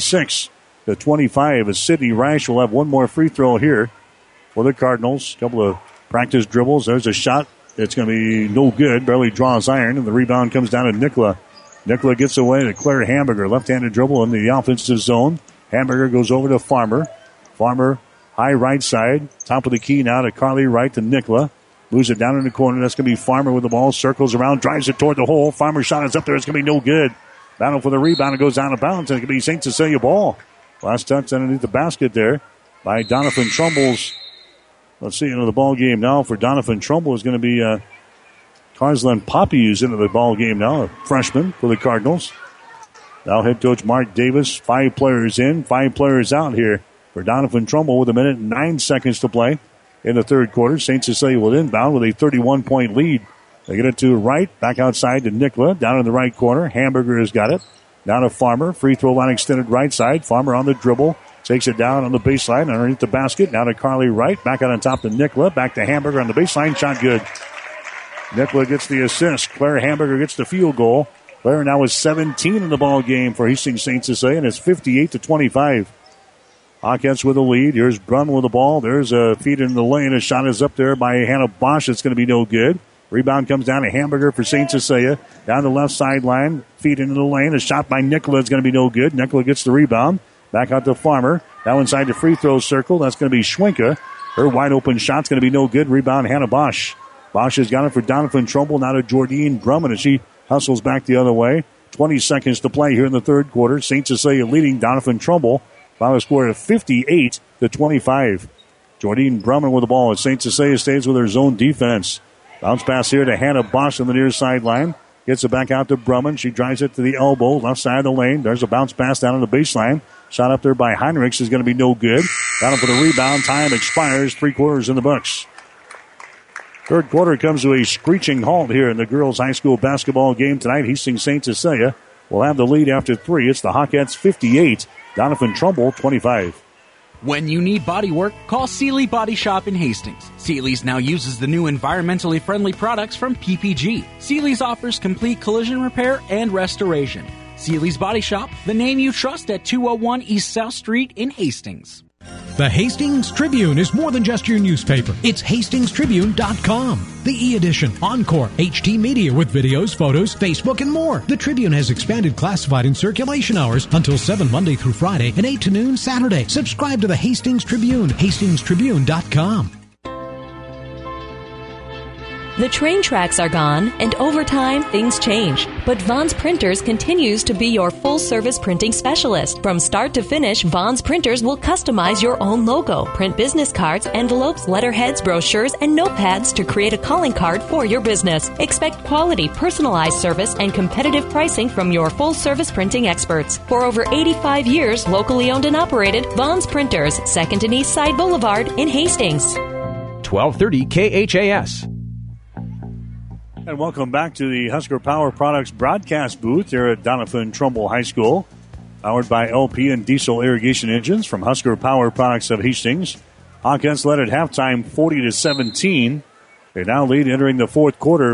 56-25 as Sydney Rash will have one more free throw here for the Cardinals. A couple of practice dribbles. There's a shot. It's going to be no good. Barely draws iron, and the rebound comes down to Nicola. Nicola gets away to Claire Hamburger. Left-handed dribble in the offensive zone. Hamburger goes over to Farmer. Farmer, high right side. Top of the key now to Carly Wright to Nicola. Moves it down in the corner. That's going to be Farmer with the ball. Circles around, drives it toward the hole. Farmer's shot is up there. It's going to be no good. Battle for the rebound. It goes out of bounds, and it can be St. Cecilia ball. Last touch underneath the basket there by Donovan Trumbull's. Let's see, into the ball game now for Donovan Trumbull is going to be Carslyn Poppy, who's into the ball game now, a freshman for the Cardinals. Now head coach Mark Davis, 5 players in, 5 players out here for Donovan Trumbull with 1 minute and 9 seconds to play in the third quarter. St. Cecilia will inbound with a 31-point lead. They get it to Wright, back outside to Nicola, down in the right corner. Hamburger has got it. Now to Farmer, free throw line extended right side. Farmer on the dribble, takes it down on the baseline underneath the basket. Now to Carly Wright, back out on top to Nicola, back to Hamburger on the baseline, shot good. Nicola gets the assist. Claire Hamburger gets the field goal. Claire now is 17 in the ball game for Hastings St. Cecilia, and it's 58-25. Hawkettes with the lead. Here's Brun with the ball. There's a feed in the lane. A shot is up there by Hannah Bosch. It's going to be no good. Rebound comes down to Hamburger for St. Cecilia. Down the left sideline. Feed into the lane. A shot by Nicola is going to be no good. Nicola gets the rebound. Back out to Farmer. Now inside the free throw circle. That's going to be Schwenka. Her wide open shot's going to be no good. Rebound Hannah Bosch. Bosch has got it for Donovan Trumbull. Now to Jordine Drummond as she hustles back the other way. 20 seconds to play here in the third quarter. St. Cecilia leading Donovan Trumbull by a score of 58-25. Jordine Drummond with the ball as St. Cecilia stays with her zone defense. Bounce pass here to Hannah Bosch on the near sideline. Gets it back out to Drummond. She drives it to the elbow, left side of the lane. There's a bounce pass down on the baseline. Shot up there by Heinrichs is going to be no good. Down for the rebound. Time expires. 3 quarters in the books. Third quarter comes to a screeching halt here in the girls' high school basketball game tonight. Hastings St. Cecilia will have the lead after 3. It's the Hawkettes 58, Donovan Trumbull 25. When you need body work, call Seeley Body Shop in Hastings. Seeley's now uses the new environmentally friendly products from PPG. Seeley's offers complete collision repair and restoration. Seeley's Body Shop, the name you trust at 201 East South Street in Hastings. The Hastings Tribune is more than just your newspaper. It's hastingstribune.com. The e-edition, Encore, HT Media with videos, photos, Facebook, and more. The Tribune has expanded classified and circulation hours until 7 Monday through Friday and 8 to noon Saturday. Subscribe to the Hastings Tribune, hastingstribune.com. The train tracks are gone, and over time, things change. But Vaughn's Printers continues to be your full-service printing specialist. From start to finish, Vaughn's Printers will customize your own logo, print business cards, envelopes, letterheads, brochures, and notepads to create a calling card for your business. Expect quality, personalized service and competitive pricing from your full-service printing experts. For over 85 years, locally owned and operated, Vaughn's Printers, 2nd and East Side Boulevard in Hastings. 1230 KHAS. And welcome back to the Husker Power Products broadcast booth here at Doniphan Trumbull High School. Powered by LP and diesel irrigation engines from Husker Power Products of Hastings. Hawkins led at halftime 40-17. They now lead entering the fourth quarter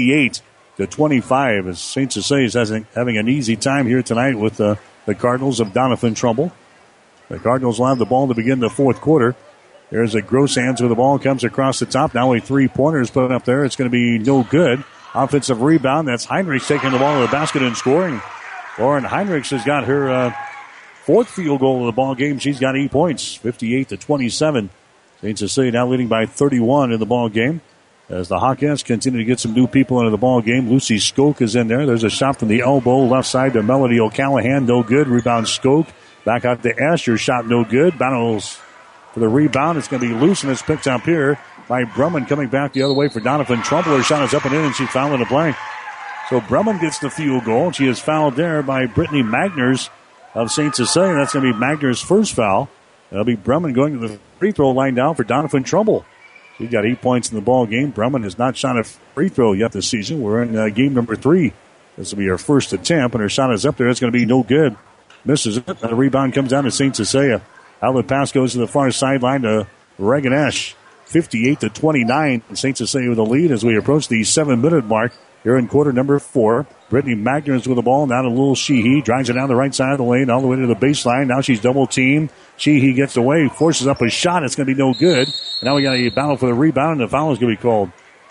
58-25 as St. Cecilia is having an easy time here tonight with the Cardinals of Doniphan Trumbull. The Cardinals will have the ball to begin the fourth quarter. There's a gross hands with the ball, comes across the top. Now a three-pointers put up there. It's going to be no good. Offensive rebound. That's Heinrichs taking the ball to the basket and scoring. Lauren Heinrichs has got her fourth field goal of the ball game. She's got 8 points, 58-27. St. Cecilia now leading by 31 in the ball game. As the Hawkins continue to get some new people into the ball game. Lucy Skoke is in there. There's a shot from the elbow, left side to Melody O'Callahan. No good. Rebound Skoke. Back out to Asher. Shot no good. Battles for the rebound. It's going to be loose, and it's picked up here by Brumman coming back the other way for Doniphan Trumbull. Her shot is up and in, and she fouled in the play. So Brumman gets the field goal. She is fouled there by Brittany Magners of St. Cecilia. That's going to be Magners' first foul. That'll be Brumman going to the free throw line down for Doniphan Trumbull. She's got 8 points in the ball game. Brumman has not shot a free throw yet this season. We're in game number 3. This will be her first attempt, and her shot is up there. It's going to be no good. Misses it. And the rebound comes down to St. Cecilia. Outlet pass goes to the far sideline to Reagan Ash. 58-29. St. Cecilia with the lead as we approach the 7-minute mark here in quarter number 4. Brittany Magners with the ball. Now to Lil Sheehy. Drives it down the right side of the lane all the way to the baseline. Now she's double teamed. Sheehy gets away. Forces up a shot. It's going to be no good. And now we got a battle for the rebound, and the foul is going to be called.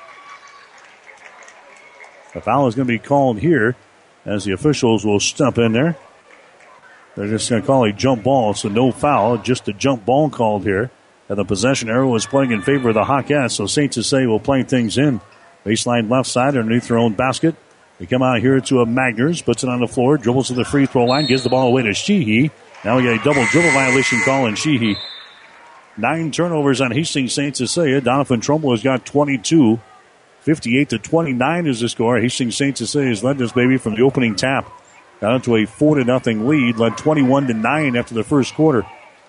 The foul is going to be called here as the officials will step in there. They're just going to call a jump ball, so no foul, just a jump ball called here. And the possession arrow is playing in favor of the Hawkettes, so St. Cecilia will play things in. Baseline left side underneath their own basket. They come out here to a Magners, puts it on the floor, dribbles to the free throw line, gives the ball away to Sheehy. Now we got a double dribble violation call on Sheehy. 9 turnovers on Hastings St. Cecilia. Doniphan Trumbull has got 22. 58-29 is the score. Hastings St. Cecilia has led this baby from the opening tap down to a 4-0 lead, led 21-9 after the first quarter.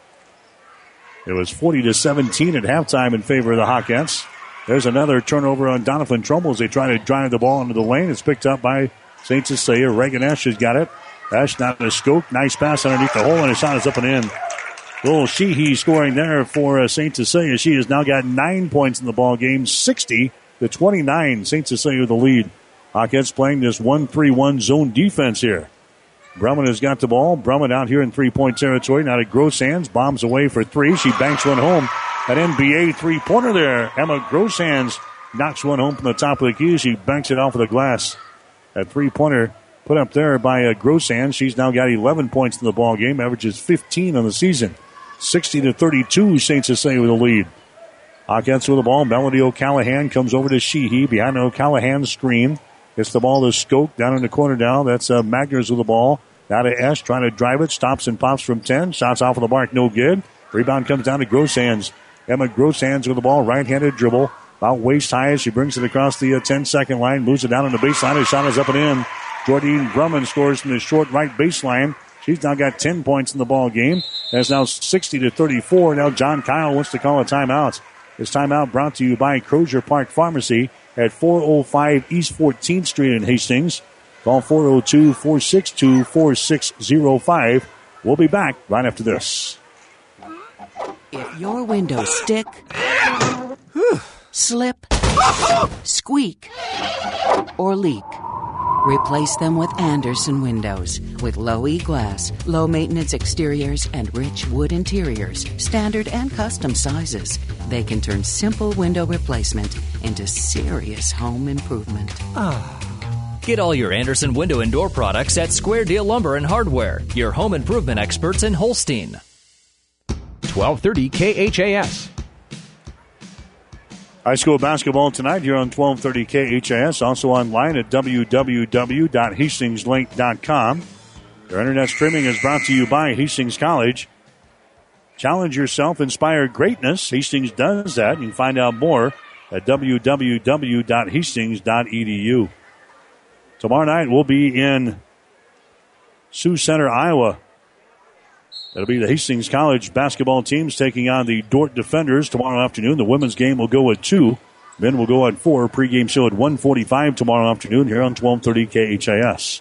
It was 40-17 at halftime in favor of the Hawkettes. There's another turnover on Doniphan Trumbull as they try to drive the ball into the lane. It's picked up by St. Cecilia. Reagan Ash has got it. Ash not in a scope. Nice pass underneath the hole, and his shot is up and in. Little Sheehy scoring there for St. Cecilia. She has now got 9 points in the ball game, 60-29. St. Cecilia with the lead. Hawkettes playing this 1-3-1 zone defense here. Brumman has got the ball. Brumman out here in three-point territory. Now to Grosshands. Bombs away for 3. She banks one home. An NBA three-pointer there. Emma Grosshands knocks one home from the top of the key. She banks it off of the glass. That three-pointer put up there by Grosshands. She's now got 11 points in the ball game. Averages 15 on the season. 60-32. St. Cecilia with the lead. Hawkettes with the ball. Melody O'Callahan comes over to Sheehy behind O'Callahan's screen. Gets the ball to Skoke down in the corner now. That's Magners with the ball. Now to Esch trying to drive it. Stops and pops from 10. Shots off of the mark. No good. Rebound comes down to Grosshands. Emma Grosshands with the ball. Right-handed dribble. About waist high as she brings it across the 10-second line. Moves it down on the baseline. Her shot is up and in. Jordine Brumman scores from the short right baseline. She's now got 10 points in the ball game. That's now 60-34. Now John Kyle wants to call a timeout. This timeout brought to you by Crozier Park Pharmacy at 405 East 14th Street in Hastings. Call 402-462-4605. We'll be back right after this. If your windows stick, slip, squeak, or leak, replace them with Andersen Windows. With low E-glass, low-maintenance exteriors, and rich wood interiors, standard and custom sizes, they can turn simple window replacement into serious home improvement. Get all your Andersen window and door products at Square Deal Lumber and Hardware, your home improvement experts in Holstein. 1230 KHAS. High school basketball tonight here on 1230 KHAS. Also online at www.hastingslink.com. Their internet streaming is brought to you by Hastings College. Challenge yourself, inspire greatness. Hastings does that. You can find out more at www.hastings.edu. Tomorrow night we'll be in Sioux Center, Iowa. That'll be the Hastings College basketball teams taking on the Dordt Defenders tomorrow afternoon. The women's game will go at 2. Men will go at 4. Pre-game show at 1:45 tomorrow afternoon here on 1230 KHAS.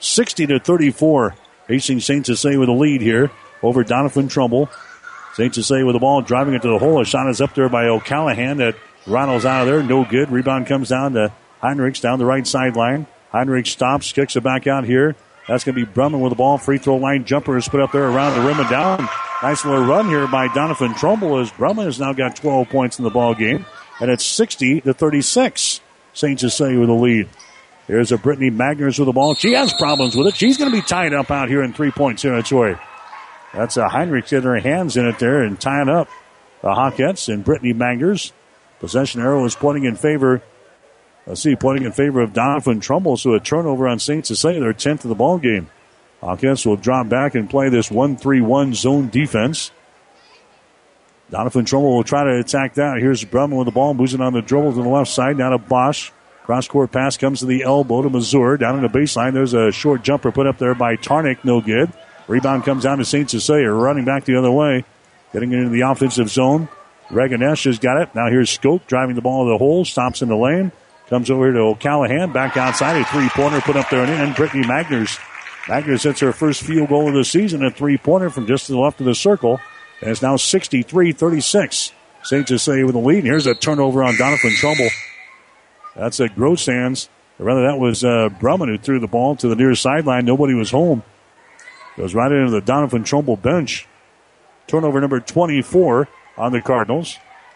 60-34. Hastings St. Cecilia with a lead here over Doniphan Trumbull. St. Cecilia with the ball, driving it to the hole. A shot is up there by O'Callahan that rattles out of there. No good. Rebound comes down to Heinrichs down the right sideline. Heinrich stops, kicks it back out here. That's going to be Brumman with the ball. Free throw line jumper is put up there around the rim and down. Nice little run here by Doniphan Trumbull as Brumman has now got 12 points in the ball game. And it's 60-36. St. Cecilia with the lead. Here's a Brittany Magners with the ball. She has problems with it. She's going to be tied up out here in three-point territory. That's a Heinrich getting her hands in it there and tying up the Hawkettes and Brittany Magners. Possession arrow is pointing in favor. Pointing in favor of Doniphan Trumbull. So a turnover on St. Cecilia, their 10th of the ball game. Hawkettes will drop back and play this 1-3-1 zone defense. Doniphan Trumbull will try to attack that. Here's Brumman with the ball, moves it on the dribble to the left side. Now to Bosch. Cross-court pass comes to the elbow to Mazur. Down in the baseline, there's a short jumper put up there by Tarnick. No good. Rebound comes down to St. Cecilia, running back the other way. Getting into the offensive zone. Reganesh has got it. Now here's Skoke driving the ball to the hole. Stops in the lane. Comes over to O'Callahan. Back outside. A three-pointer put up there and in. Brittany Magners. Magners hits her first field goal of the season. A three-pointer from just to the left of the circle. And it's now 63-36. St. Cecilia with the lead. Here's a turnover on Doniphan Trumbull. That's a Grossands. Or rather, that was Brumman who threw the ball to the near sideline. Nobody was home. Goes right into the Doniphan Trumbull bench. Turnover number 24 on the Cardinals.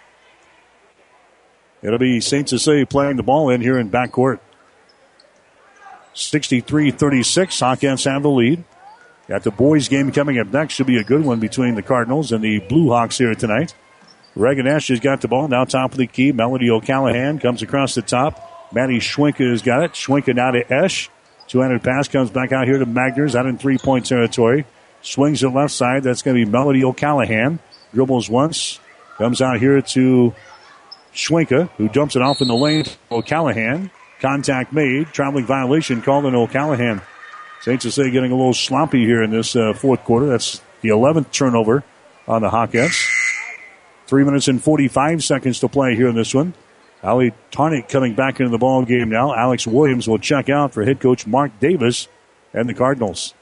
It'll be St. Cecilia playing the ball in here in backcourt. 63-36. Hawkins have the lead. Got the boys game coming up next. Should be a good one between the Cardinals and the Blue Hawks here tonight. Reagan Ash has got the ball. Now top of the key. Melody O'Callahan comes across the top. Maddie Schwenka has got it. Schwenka now to Esch. Two-handed pass comes back out here to Magners out in three-point territory. Swings to the left side. That's going to be Melody O'Callahan. Dribbles once. Comes out here to Schwenka, who dumps it off in the lane. O'Callahan. Contact made. Traveling violation called on O'Callahan. St. Cecilia getting a little sloppy here in this fourth quarter. That's the 11th turnover on the Hawkettes. 3 minutes and 45 seconds to play here in this one. Ali Tarnick coming back into the ball game now. Alex Williams will check out for head coach Mark Davis and the Cardinals.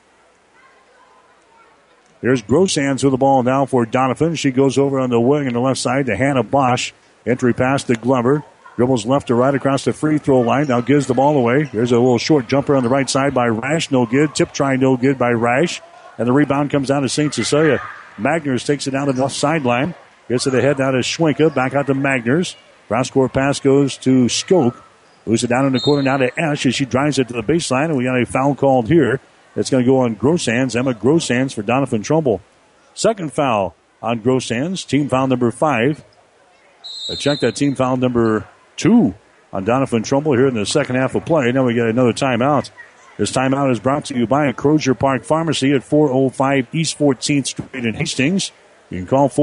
Here's Grossands with the ball now for Doniphan. She goes over on the wing on the left side to Hannah Bosch. Entry pass to Glover. Dribbles left to right across the free throw line. Now gives the ball away. Here's a little short jumper on the right side by Rash. No good. Tip try no good by Rash. And the rebound comes down to St. Cecilia. Magners takes it down to the left sideline. Gets it ahead now to Schwenka. Back out to Magners. Cross-court pass goes to Skoke. Moves it down in the corner now to Ash as she drives it to the baseline. And we got a foul called here. It's going to go on Grossands. Emma Grossands for Doniphan Trumbull. Second foul on Grossands. Team foul number 5. Check that team foul number 2 on Doniphan Trumbull here in the second half of play. Now we get another timeout. This timeout is brought to you by Crozier Park Pharmacy at 405 East 14th Street in Hastings. You can call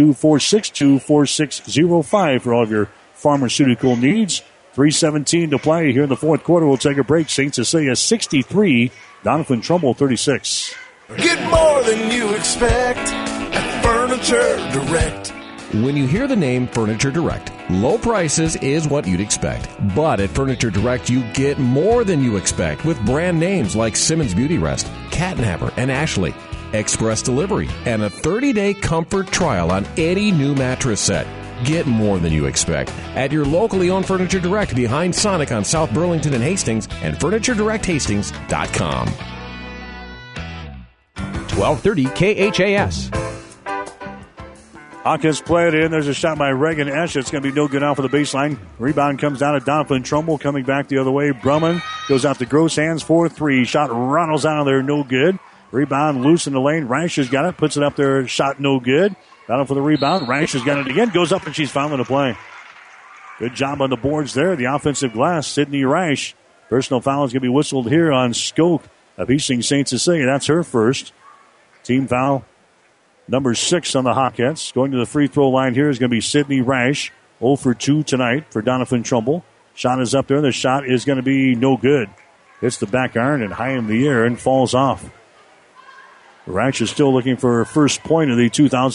402-462-4605 for all of your pharmaceutical needs. 3:17 to play here in the fourth quarter. We'll take a break. St. Cecilia 63, Doniphan Trumbull 36. Get more than you expect at Furniture Direct. When you hear the name Furniture Direct, low prices is what you'd expect. But at Furniture Direct, you get more than you expect with brand names like Simmons Beauty Rest, Catnapper, and Ashley. Express delivery, and a 30-day comfort trial on any new mattress set. Get more than you expect at your locally owned Furniture Direct behind Sonic on South Burlington and Hastings and FurnitureDirectHastings.com. 1230 KHAS. Hawkins play it in. There's a shot by Reagan Esch. It's going to be no good off of the baseline. Rebound comes down to Doniphan Trumbull. Coming back the other way. Brumman goes out to Grossands. 4-3. Shot rattles out of there. No good. Rebound loose in the lane. Rash has got it. Puts it up there. Shot no good. Battle for the rebound. Rash has got it again. Goes up and she's fouling the play. Good job on the boards there. The offensive glass, Sydney Reich. Personal foul is going to be whistled here on Skoke of Hastings St. Cecilia. That's her first. Team foul number 6 on the Hawkettes. Going to the free throw line here is going to be Sydney Reich. 0 for 2 tonight for Donovan Trumbull. Shot is up there. The shot is going to be no good. Hits the back iron and high in the air and falls off. Reich is still looking for her first point of the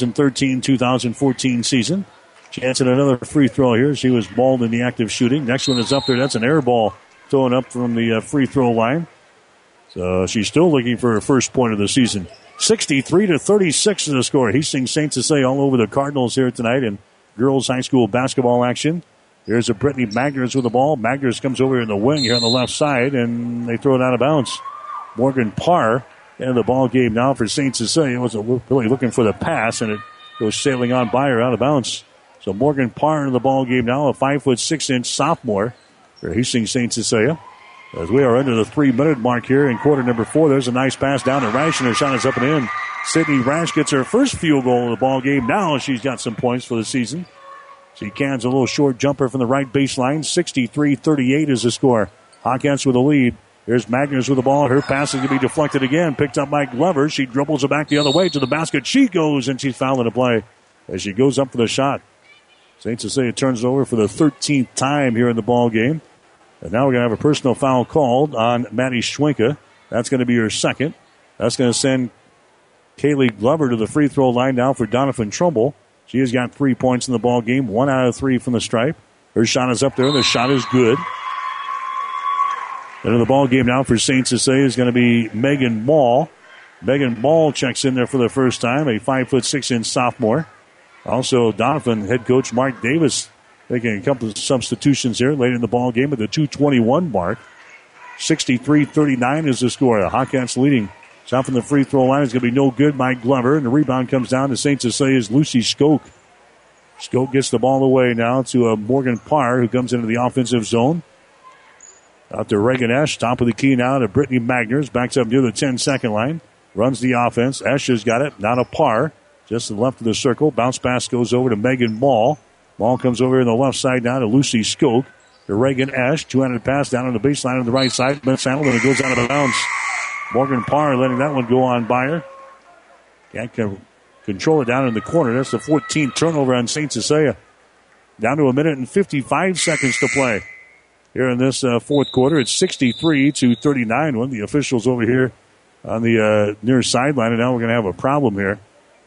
2013-2014 season. Chance at another free throw here. She was balled in the act of shooting. Next one is up there. That's an air ball thrown up from the free throw line. So she's still looking for her first point of the season. 63-36 is the score. Hastings St. Cecilia all over the Cardinals here tonight in girls high school basketball action. Here's a Brittany Magners with the ball. Magners comes over in the wing here on the left side, and they throw it out of bounds. Morgan Parr in the ball game now for St. Cecilia. Was really looking for the pass, and it goes sailing on by her out of bounds. So Morgan Parr in the ball game now, a 5'6" sophomore for Hastings St. Cecilia. As we are under the 3-minute mark here in quarter number 4, there's a nice pass down to Rash, and her shot is up and in. Sydney Rash gets her first field goal of the ball game. Now she's got some points for the season. She cans a little short jumper from the right baseline. 63-38 is the score. Hawkins with the lead. Here's Magnus with the ball. Her pass is going to be deflected again. Picked up by Glover. She dribbles it back the other way to the basket. She goes, and she's fouling the play as she goes up for the shot. St. Cecilia turns it over for the 13th time here in the ball game. And now we're going to have a personal foul called on Maddie Schwenka. That's going to be her second. That's going to send Kaylee Glover to the free throw line now for Donovan Trumbull. She has got 3 points in the ball game, 1 out of 3 from the stripe. Her shot is up there, and the shot is good. And in the ball game now for St. Cecilia is going to be Megan Mall. Megan Mall checks in there for the first time, a 5'6" sophomore. Also, Donovan head coach Mark Davis making a couple of substitutions here late in the ball game at the 2:21 mark. 63-39 is the score. The Hawkins leading. Shot from the free throw line is going to be no good by Glover, and the rebound comes down to St. Cecilia's Lucy Skoke. Skoke gets the ball away now to Morgan Parr, who comes into the offensive zone. Out to Reagan Esch, top of the key now to Brittany Magners, backs up near the 10-second line, runs the offense. Esch has got it, not a Parr, just to the left of the circle. Bounce pass goes over to Megan Mall. Ball comes over in the left side now to Lucy Skoke. To Reagan Esch, two-handed pass down on the baseline on the right side. Mishandled, and it goes out of bounds. Morgan Parr letting that one go on by her. Can't control it down in the corner. That's the 14th turnover on St. Cecilia. Down to 1 minute and 55 seconds to play. Here in this fourth quarter, it's 63-39. One of the officials over here on the near sideline, and now we're going to have a problem here.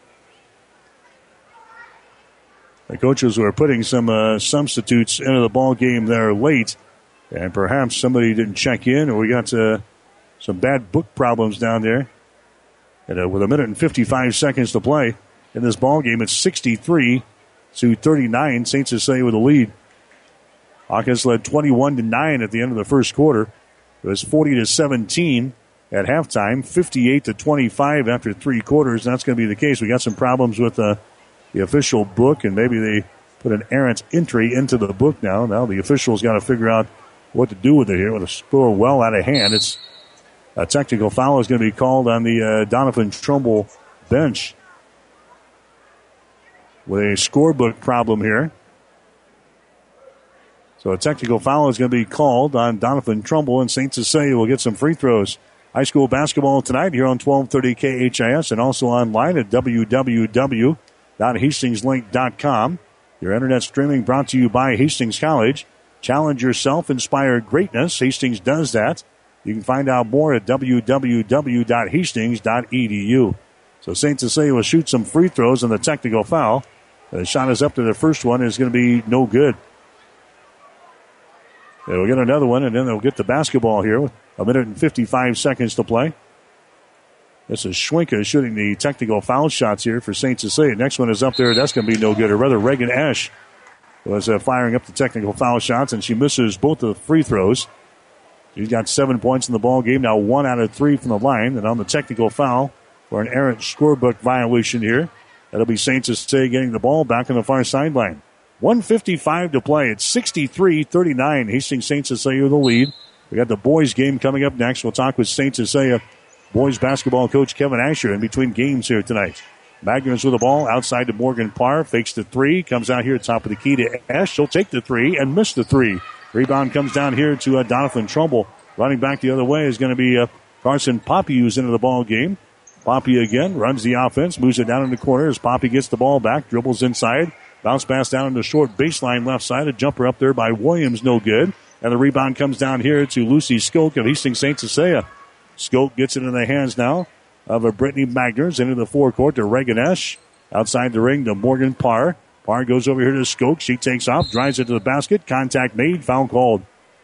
The coaches were putting some substitutes into the ball game there late, and perhaps somebody didn't check in, or we got some bad book problems down there. And with 1 minute and 55 seconds to play in this ball game, it's 63-39. St. Cecilia with the lead. Hawkins led 21-9 at the end of the first quarter. It was 40-17 at halftime, 58-25 after 3 quarters. And that's going to be the case. We got some problems with the official book, and maybe they put an errant entry into the book now. Now the officials got to figure out what to do with it here. With a score well out of hand, it's a technical foul is going to be called on the Donovan Trumbull bench with a scorebook problem here. So a technical foul is going to be called on Donovan Trumbull, and St. Cecilia will get some free throws. High school basketball tonight here on 1230 KHIS and also online at www.hastingslink.com. Your internet streaming brought to you by Hastings College. Challenge yourself, inspire greatness. Hastings does that. You can find out more at www.hastings.edu. So St. Cecilia will shoot some free throws on the technical foul. The shot is up to the first one. Is going to be no good. They'll get another one, and then they'll get the basketball here with 1 minute and 55 seconds to play. This is Schwenka shooting the technical foul shots here for St. Cecilia. Next one is up there. That's going to be no good. Or rather, Reagan Esch was firing up the technical foul shots, and she misses both of the free throws. She's got 7 points in the ball game. Now 1 out of 3 from the line. And on the technical foul for an errant scorebook violation here, that'll be St. Cecilia getting the ball back on the far sideline. 1:55 to play. It's 63-39. Hastings St. Cecilia with the lead. We got the boys game coming up next. We'll talk with St. Cecilia boys basketball coach Kevin Asher in between games here tonight. Magners with the ball outside to Morgan Parr. Fakes the three. Comes out here top of the key to Esch. She'll take the three and miss the three. Rebound comes down here to Donovan Trumbull. Running back the other way is going to be Carson Poppy, who's into the ball game. Poppy again runs the offense. Moves it down in the corner as Poppy gets the ball back. Dribbles inside. Bounce pass down in the short baseline left side. A jumper up there by Williams. No good. And the rebound comes down here to Lucy Skoke of Hastings St. Cecilia. Skoke gets it in the hands now of Brittany Magners into the forecourt to Reagan Esch. Outside the ring to Morgan Parr. Parr goes over here to Skoke. She takes off, drives it to the basket. Contact made, foul called.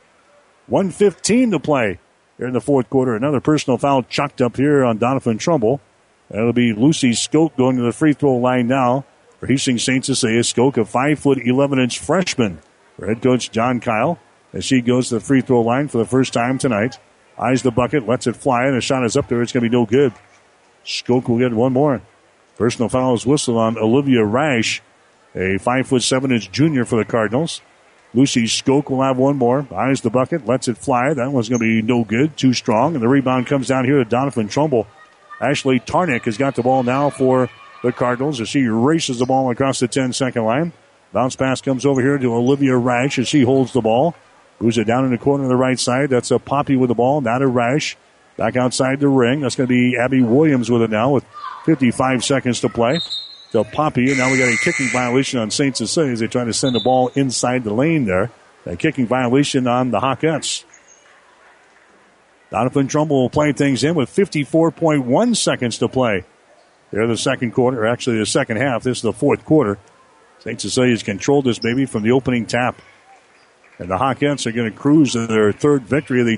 1:15 to play here in the fourth quarter. Another personal foul chucked up here on Donovan Trumbull. That'll be Lucy Skoke going to the free throw line now for Hastings St. Cecilia. Skoke, a 5'11" freshman for head coach John Kyle, as she goes to the free throw line for the first time tonight. Eyes the bucket, lets it fly, and a shot is up there. It's going to be no good. Skoke will get one more. Personal foul is whistled on Olivia Rash, a 5'7" junior for the Cardinals. Lucy Skoke will have one more. Eyes the bucket, lets it fly. That one's going to be no good, too strong. And the rebound comes down here to Donovan Trumbull. Ashley Tarnick has got the ball now for the Cardinals as she races the ball across the 10-second line. Bounce pass comes over here to Olivia Rash as she holds the ball. Moves it down in the corner of the right side. That's a Poppy with the ball, not a Rash. Back outside the ring. That's going to be Abby Williams with it now with 55 seconds to play. To Poppy, and now we got a kicking violation on St. Cecilia as they try to send the ball inside the lane there. A kicking violation on the Hawkettes. Donovan Trumbull will play things in with 54.1 seconds to play. They're the second quarter, or actually the second half. This is the fourth quarter. St. Cecilia's controlled this baby from the opening tap. And the Hawkettes are going to cruise to their third victory of the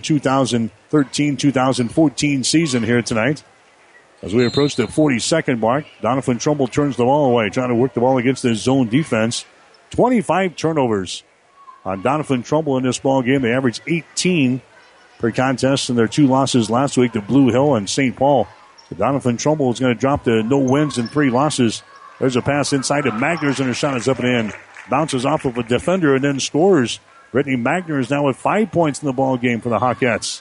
2013-2014 season here tonight. As we approach the 42nd mark, Donovan Trumbull turns the ball away, trying to work the ball against his zone defense. 25 turnovers on Donovan Trumbull in this ball game. They averaged 18 per contest in their two losses last week to Blue Hill and St. Paul. So Donovan Trumbull is going to drop to no wins and 3 losses. There's a pass inside to Magners, and her shot is up and in. Bounces off of a defender and then scores. Brittany Magner is now with 5 points in the ball game for the Hawkettes.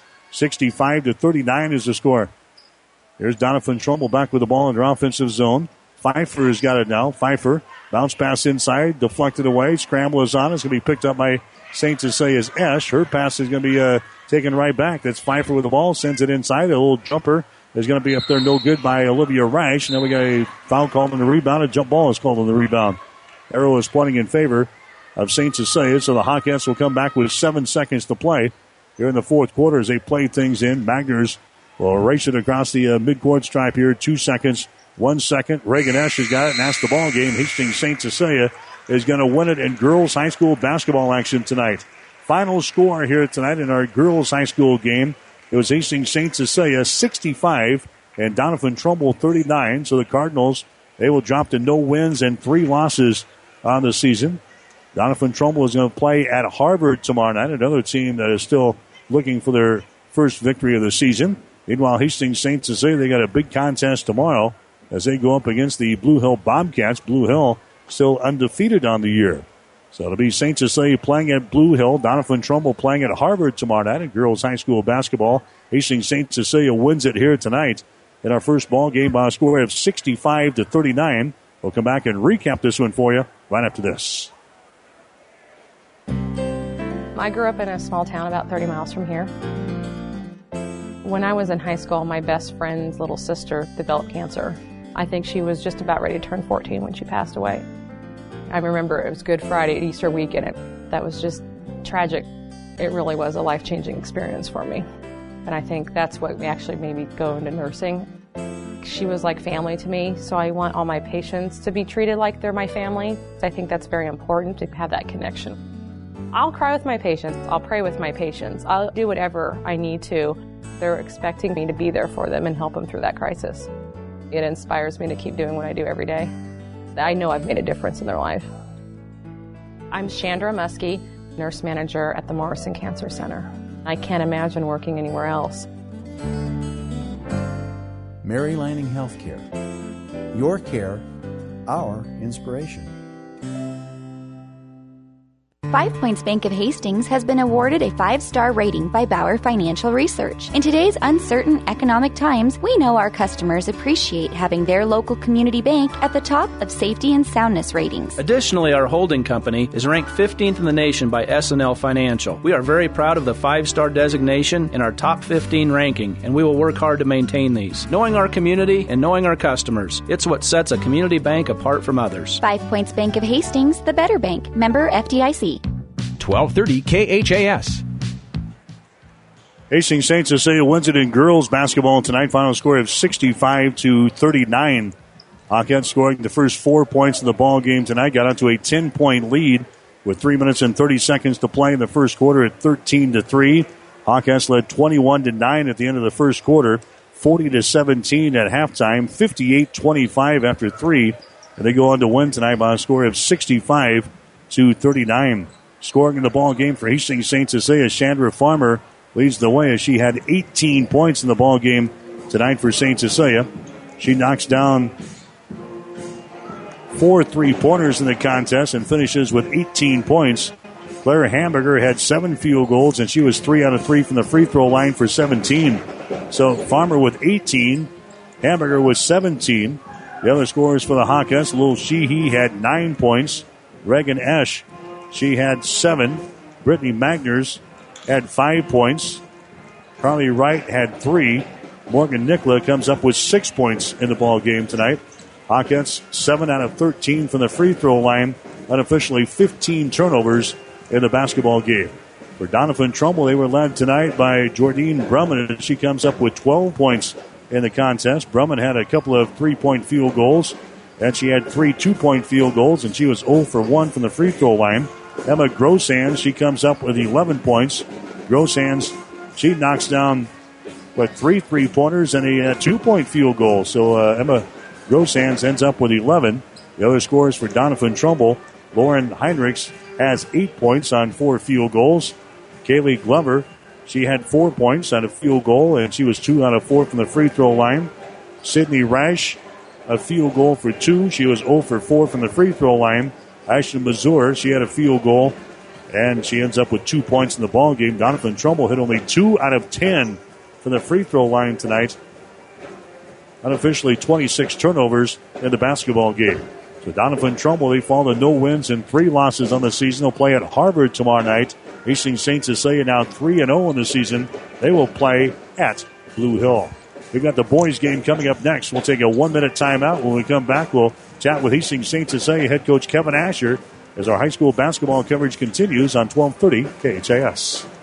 65-39 is the score. Here's Donovan Trumbull back with the ball in their offensive zone. Pfeiffer has got it now. Pfeiffer, bounce pass inside, deflected away. Scramble is on. It's going to be picked up by St. Cecilia's Esch. Her pass is going to be taken right back. That's Pfeiffer with the ball, sends it inside. A little jumper is going to be up there, no good by Olivia Rash. And then we got a foul called on the rebound. A jump ball is called on the rebound. Arrow is pointing in favor of St. Cecilia, so the Hawkettes will come back with 7 seconds to play here in the fourth quarter as they play things in. Magners will race it across the midcourt stripe here. 2 seconds, 1 second. Reagan Esch has got it, and that's the ball game. Hastings St. Cecilia is going to win it in girls high school basketball action tonight. Final score here tonight in our girls high school game, it was Hastings St. Cecilia 65 and Donovan Trumbull 39. So the Cardinals, they will drop to no wins and 3 losses on the season. Donovan Trumbull is going to play at Harvard tomorrow night, another team that is still looking for their first victory of the season. Meanwhile, Hastings St. Cecilia, they got a big contest tomorrow as they go up against the Blue Hill Bobcats. Blue Hill still undefeated on the year. So it'll be St. Cecilia playing at Blue Hill, Donovan Trumbull playing at Harvard tomorrow night in girls high school basketball. Hastings St. Cecilia wins it here tonight in our first ball game by a score of 65-39. We'll come back and recap this one for you right after this. I grew up in a small town about 30 miles from here. When I was in high school, my best friend's little sister developed cancer. I think she was just about ready to turn 14 when she passed away. I remember it was Good Friday, Easter weekend. That was just tragic. It really was a life-changing experience for me. And I think that's what actually made me go into nursing. She was like family to me, so I want all my patients to be treated like they're my family. I think that's very important to have that connection. I'll cry with my patients. I'll pray with my patients. I'll do whatever I need to. They're expecting me to be there for them and help them through that crisis. It inspires me to keep doing what I do every day. I know I've made a difference in their life. I'm Chandra Muskie, nurse manager at the Morrison Cancer Center. I can't imagine working anywhere else. Mary Lanning Healthcare. Your care, our inspiration. Five Points Bank of Hastings has been awarded a 5-star rating by Bauer Financial Research. In today's uncertain economic times, we know our customers appreciate having their local community bank at the top of safety and soundness ratings. Additionally, our holding company is ranked 15th in the nation by S&L Financial. We are very proud of the 5-star designation in our top 15 ranking, and we will work hard to maintain these. Knowing our community and knowing our customers, it's what sets a community bank apart from others. 5 Points Bank of Hastings, the better bank. Member FDIC. 1230 KHAS. Hastings St. Cecilia wins it in girls basketball tonight. Final score of 65-39. Hawkettes scoring the first 4 points of the ball game tonight. Got out to a 10-point lead with 3 minutes and 30 seconds to play in the first quarter at 13-3. Hawkettes led 21-9 at the end of the first quarter, 40-17 at halftime, 58-25 after 3. And they go on to win tonight by a score of 65-39. Scoring in the ball game for Hastings St. Cecilia, Chandra Farmer leads the way as she had 18 points in the ball game tonight for St. Cecilia. She knocks down 4 3-pointers in the contest and finishes with 18 points. Claire Hamburger had 7 field goals, and she was 3 out of 3 from the free throw line for 17. So Farmer with 18, Hamburger with 17. The other scorers for the Hawkettes, Lil Sheehy had 9 points. Reagan Esch, she had 7. Brittany Magners had 5 points. Carly Wright had 3. Morgan Nicola comes up with 6 points in the ball game tonight. Hawkettes 7 out of 13 from the free throw line. Unofficially 15 turnovers in the basketball game. For Doniphan Trumbull, they were led tonight by Jordine Brumman, and she comes up with 12 points in the contest. Brumman had a couple of 3-point field goals, and she had 3 2-point field goals, and she was 0 for 1 from the free throw line. Emma Grosshans, she comes up with 11 points. Grosshans, she knocks down 3 3-pointers and a 2-point field goal. So Emma Grosshans ends up with 11. The other scores for Doniphan Trumbull, Lauren Heinrichs has 8 points on 4 field goals. Kaylee Glover, she had 4 points on a field goal, and she was 2 out of 4 from the free throw line. Sydney Rash, a field goal for 2. She was 0 for 4 from the free throw line. Ashley Mazur, she had a field goal, and she ends up with 2 points in the ball game. Doniphan Trumbull hit only 2 out of 10 from the free throw line tonight. Unofficially 26 turnovers in the basketball game. So Doniphan Trumbull, they fall to no wins and 3 losses on the season. They'll play at Harvard tomorrow night. Hastings St. Cecilia now 3-0 in the season. They will play at Blue Hill. We've got the boys game coming up next. We'll take a 1-minute timeout. When we come back, we'll chat with Hastings St. Cecilia head coach Kevin Asher as our high school basketball coverage continues on 1230 KHAS.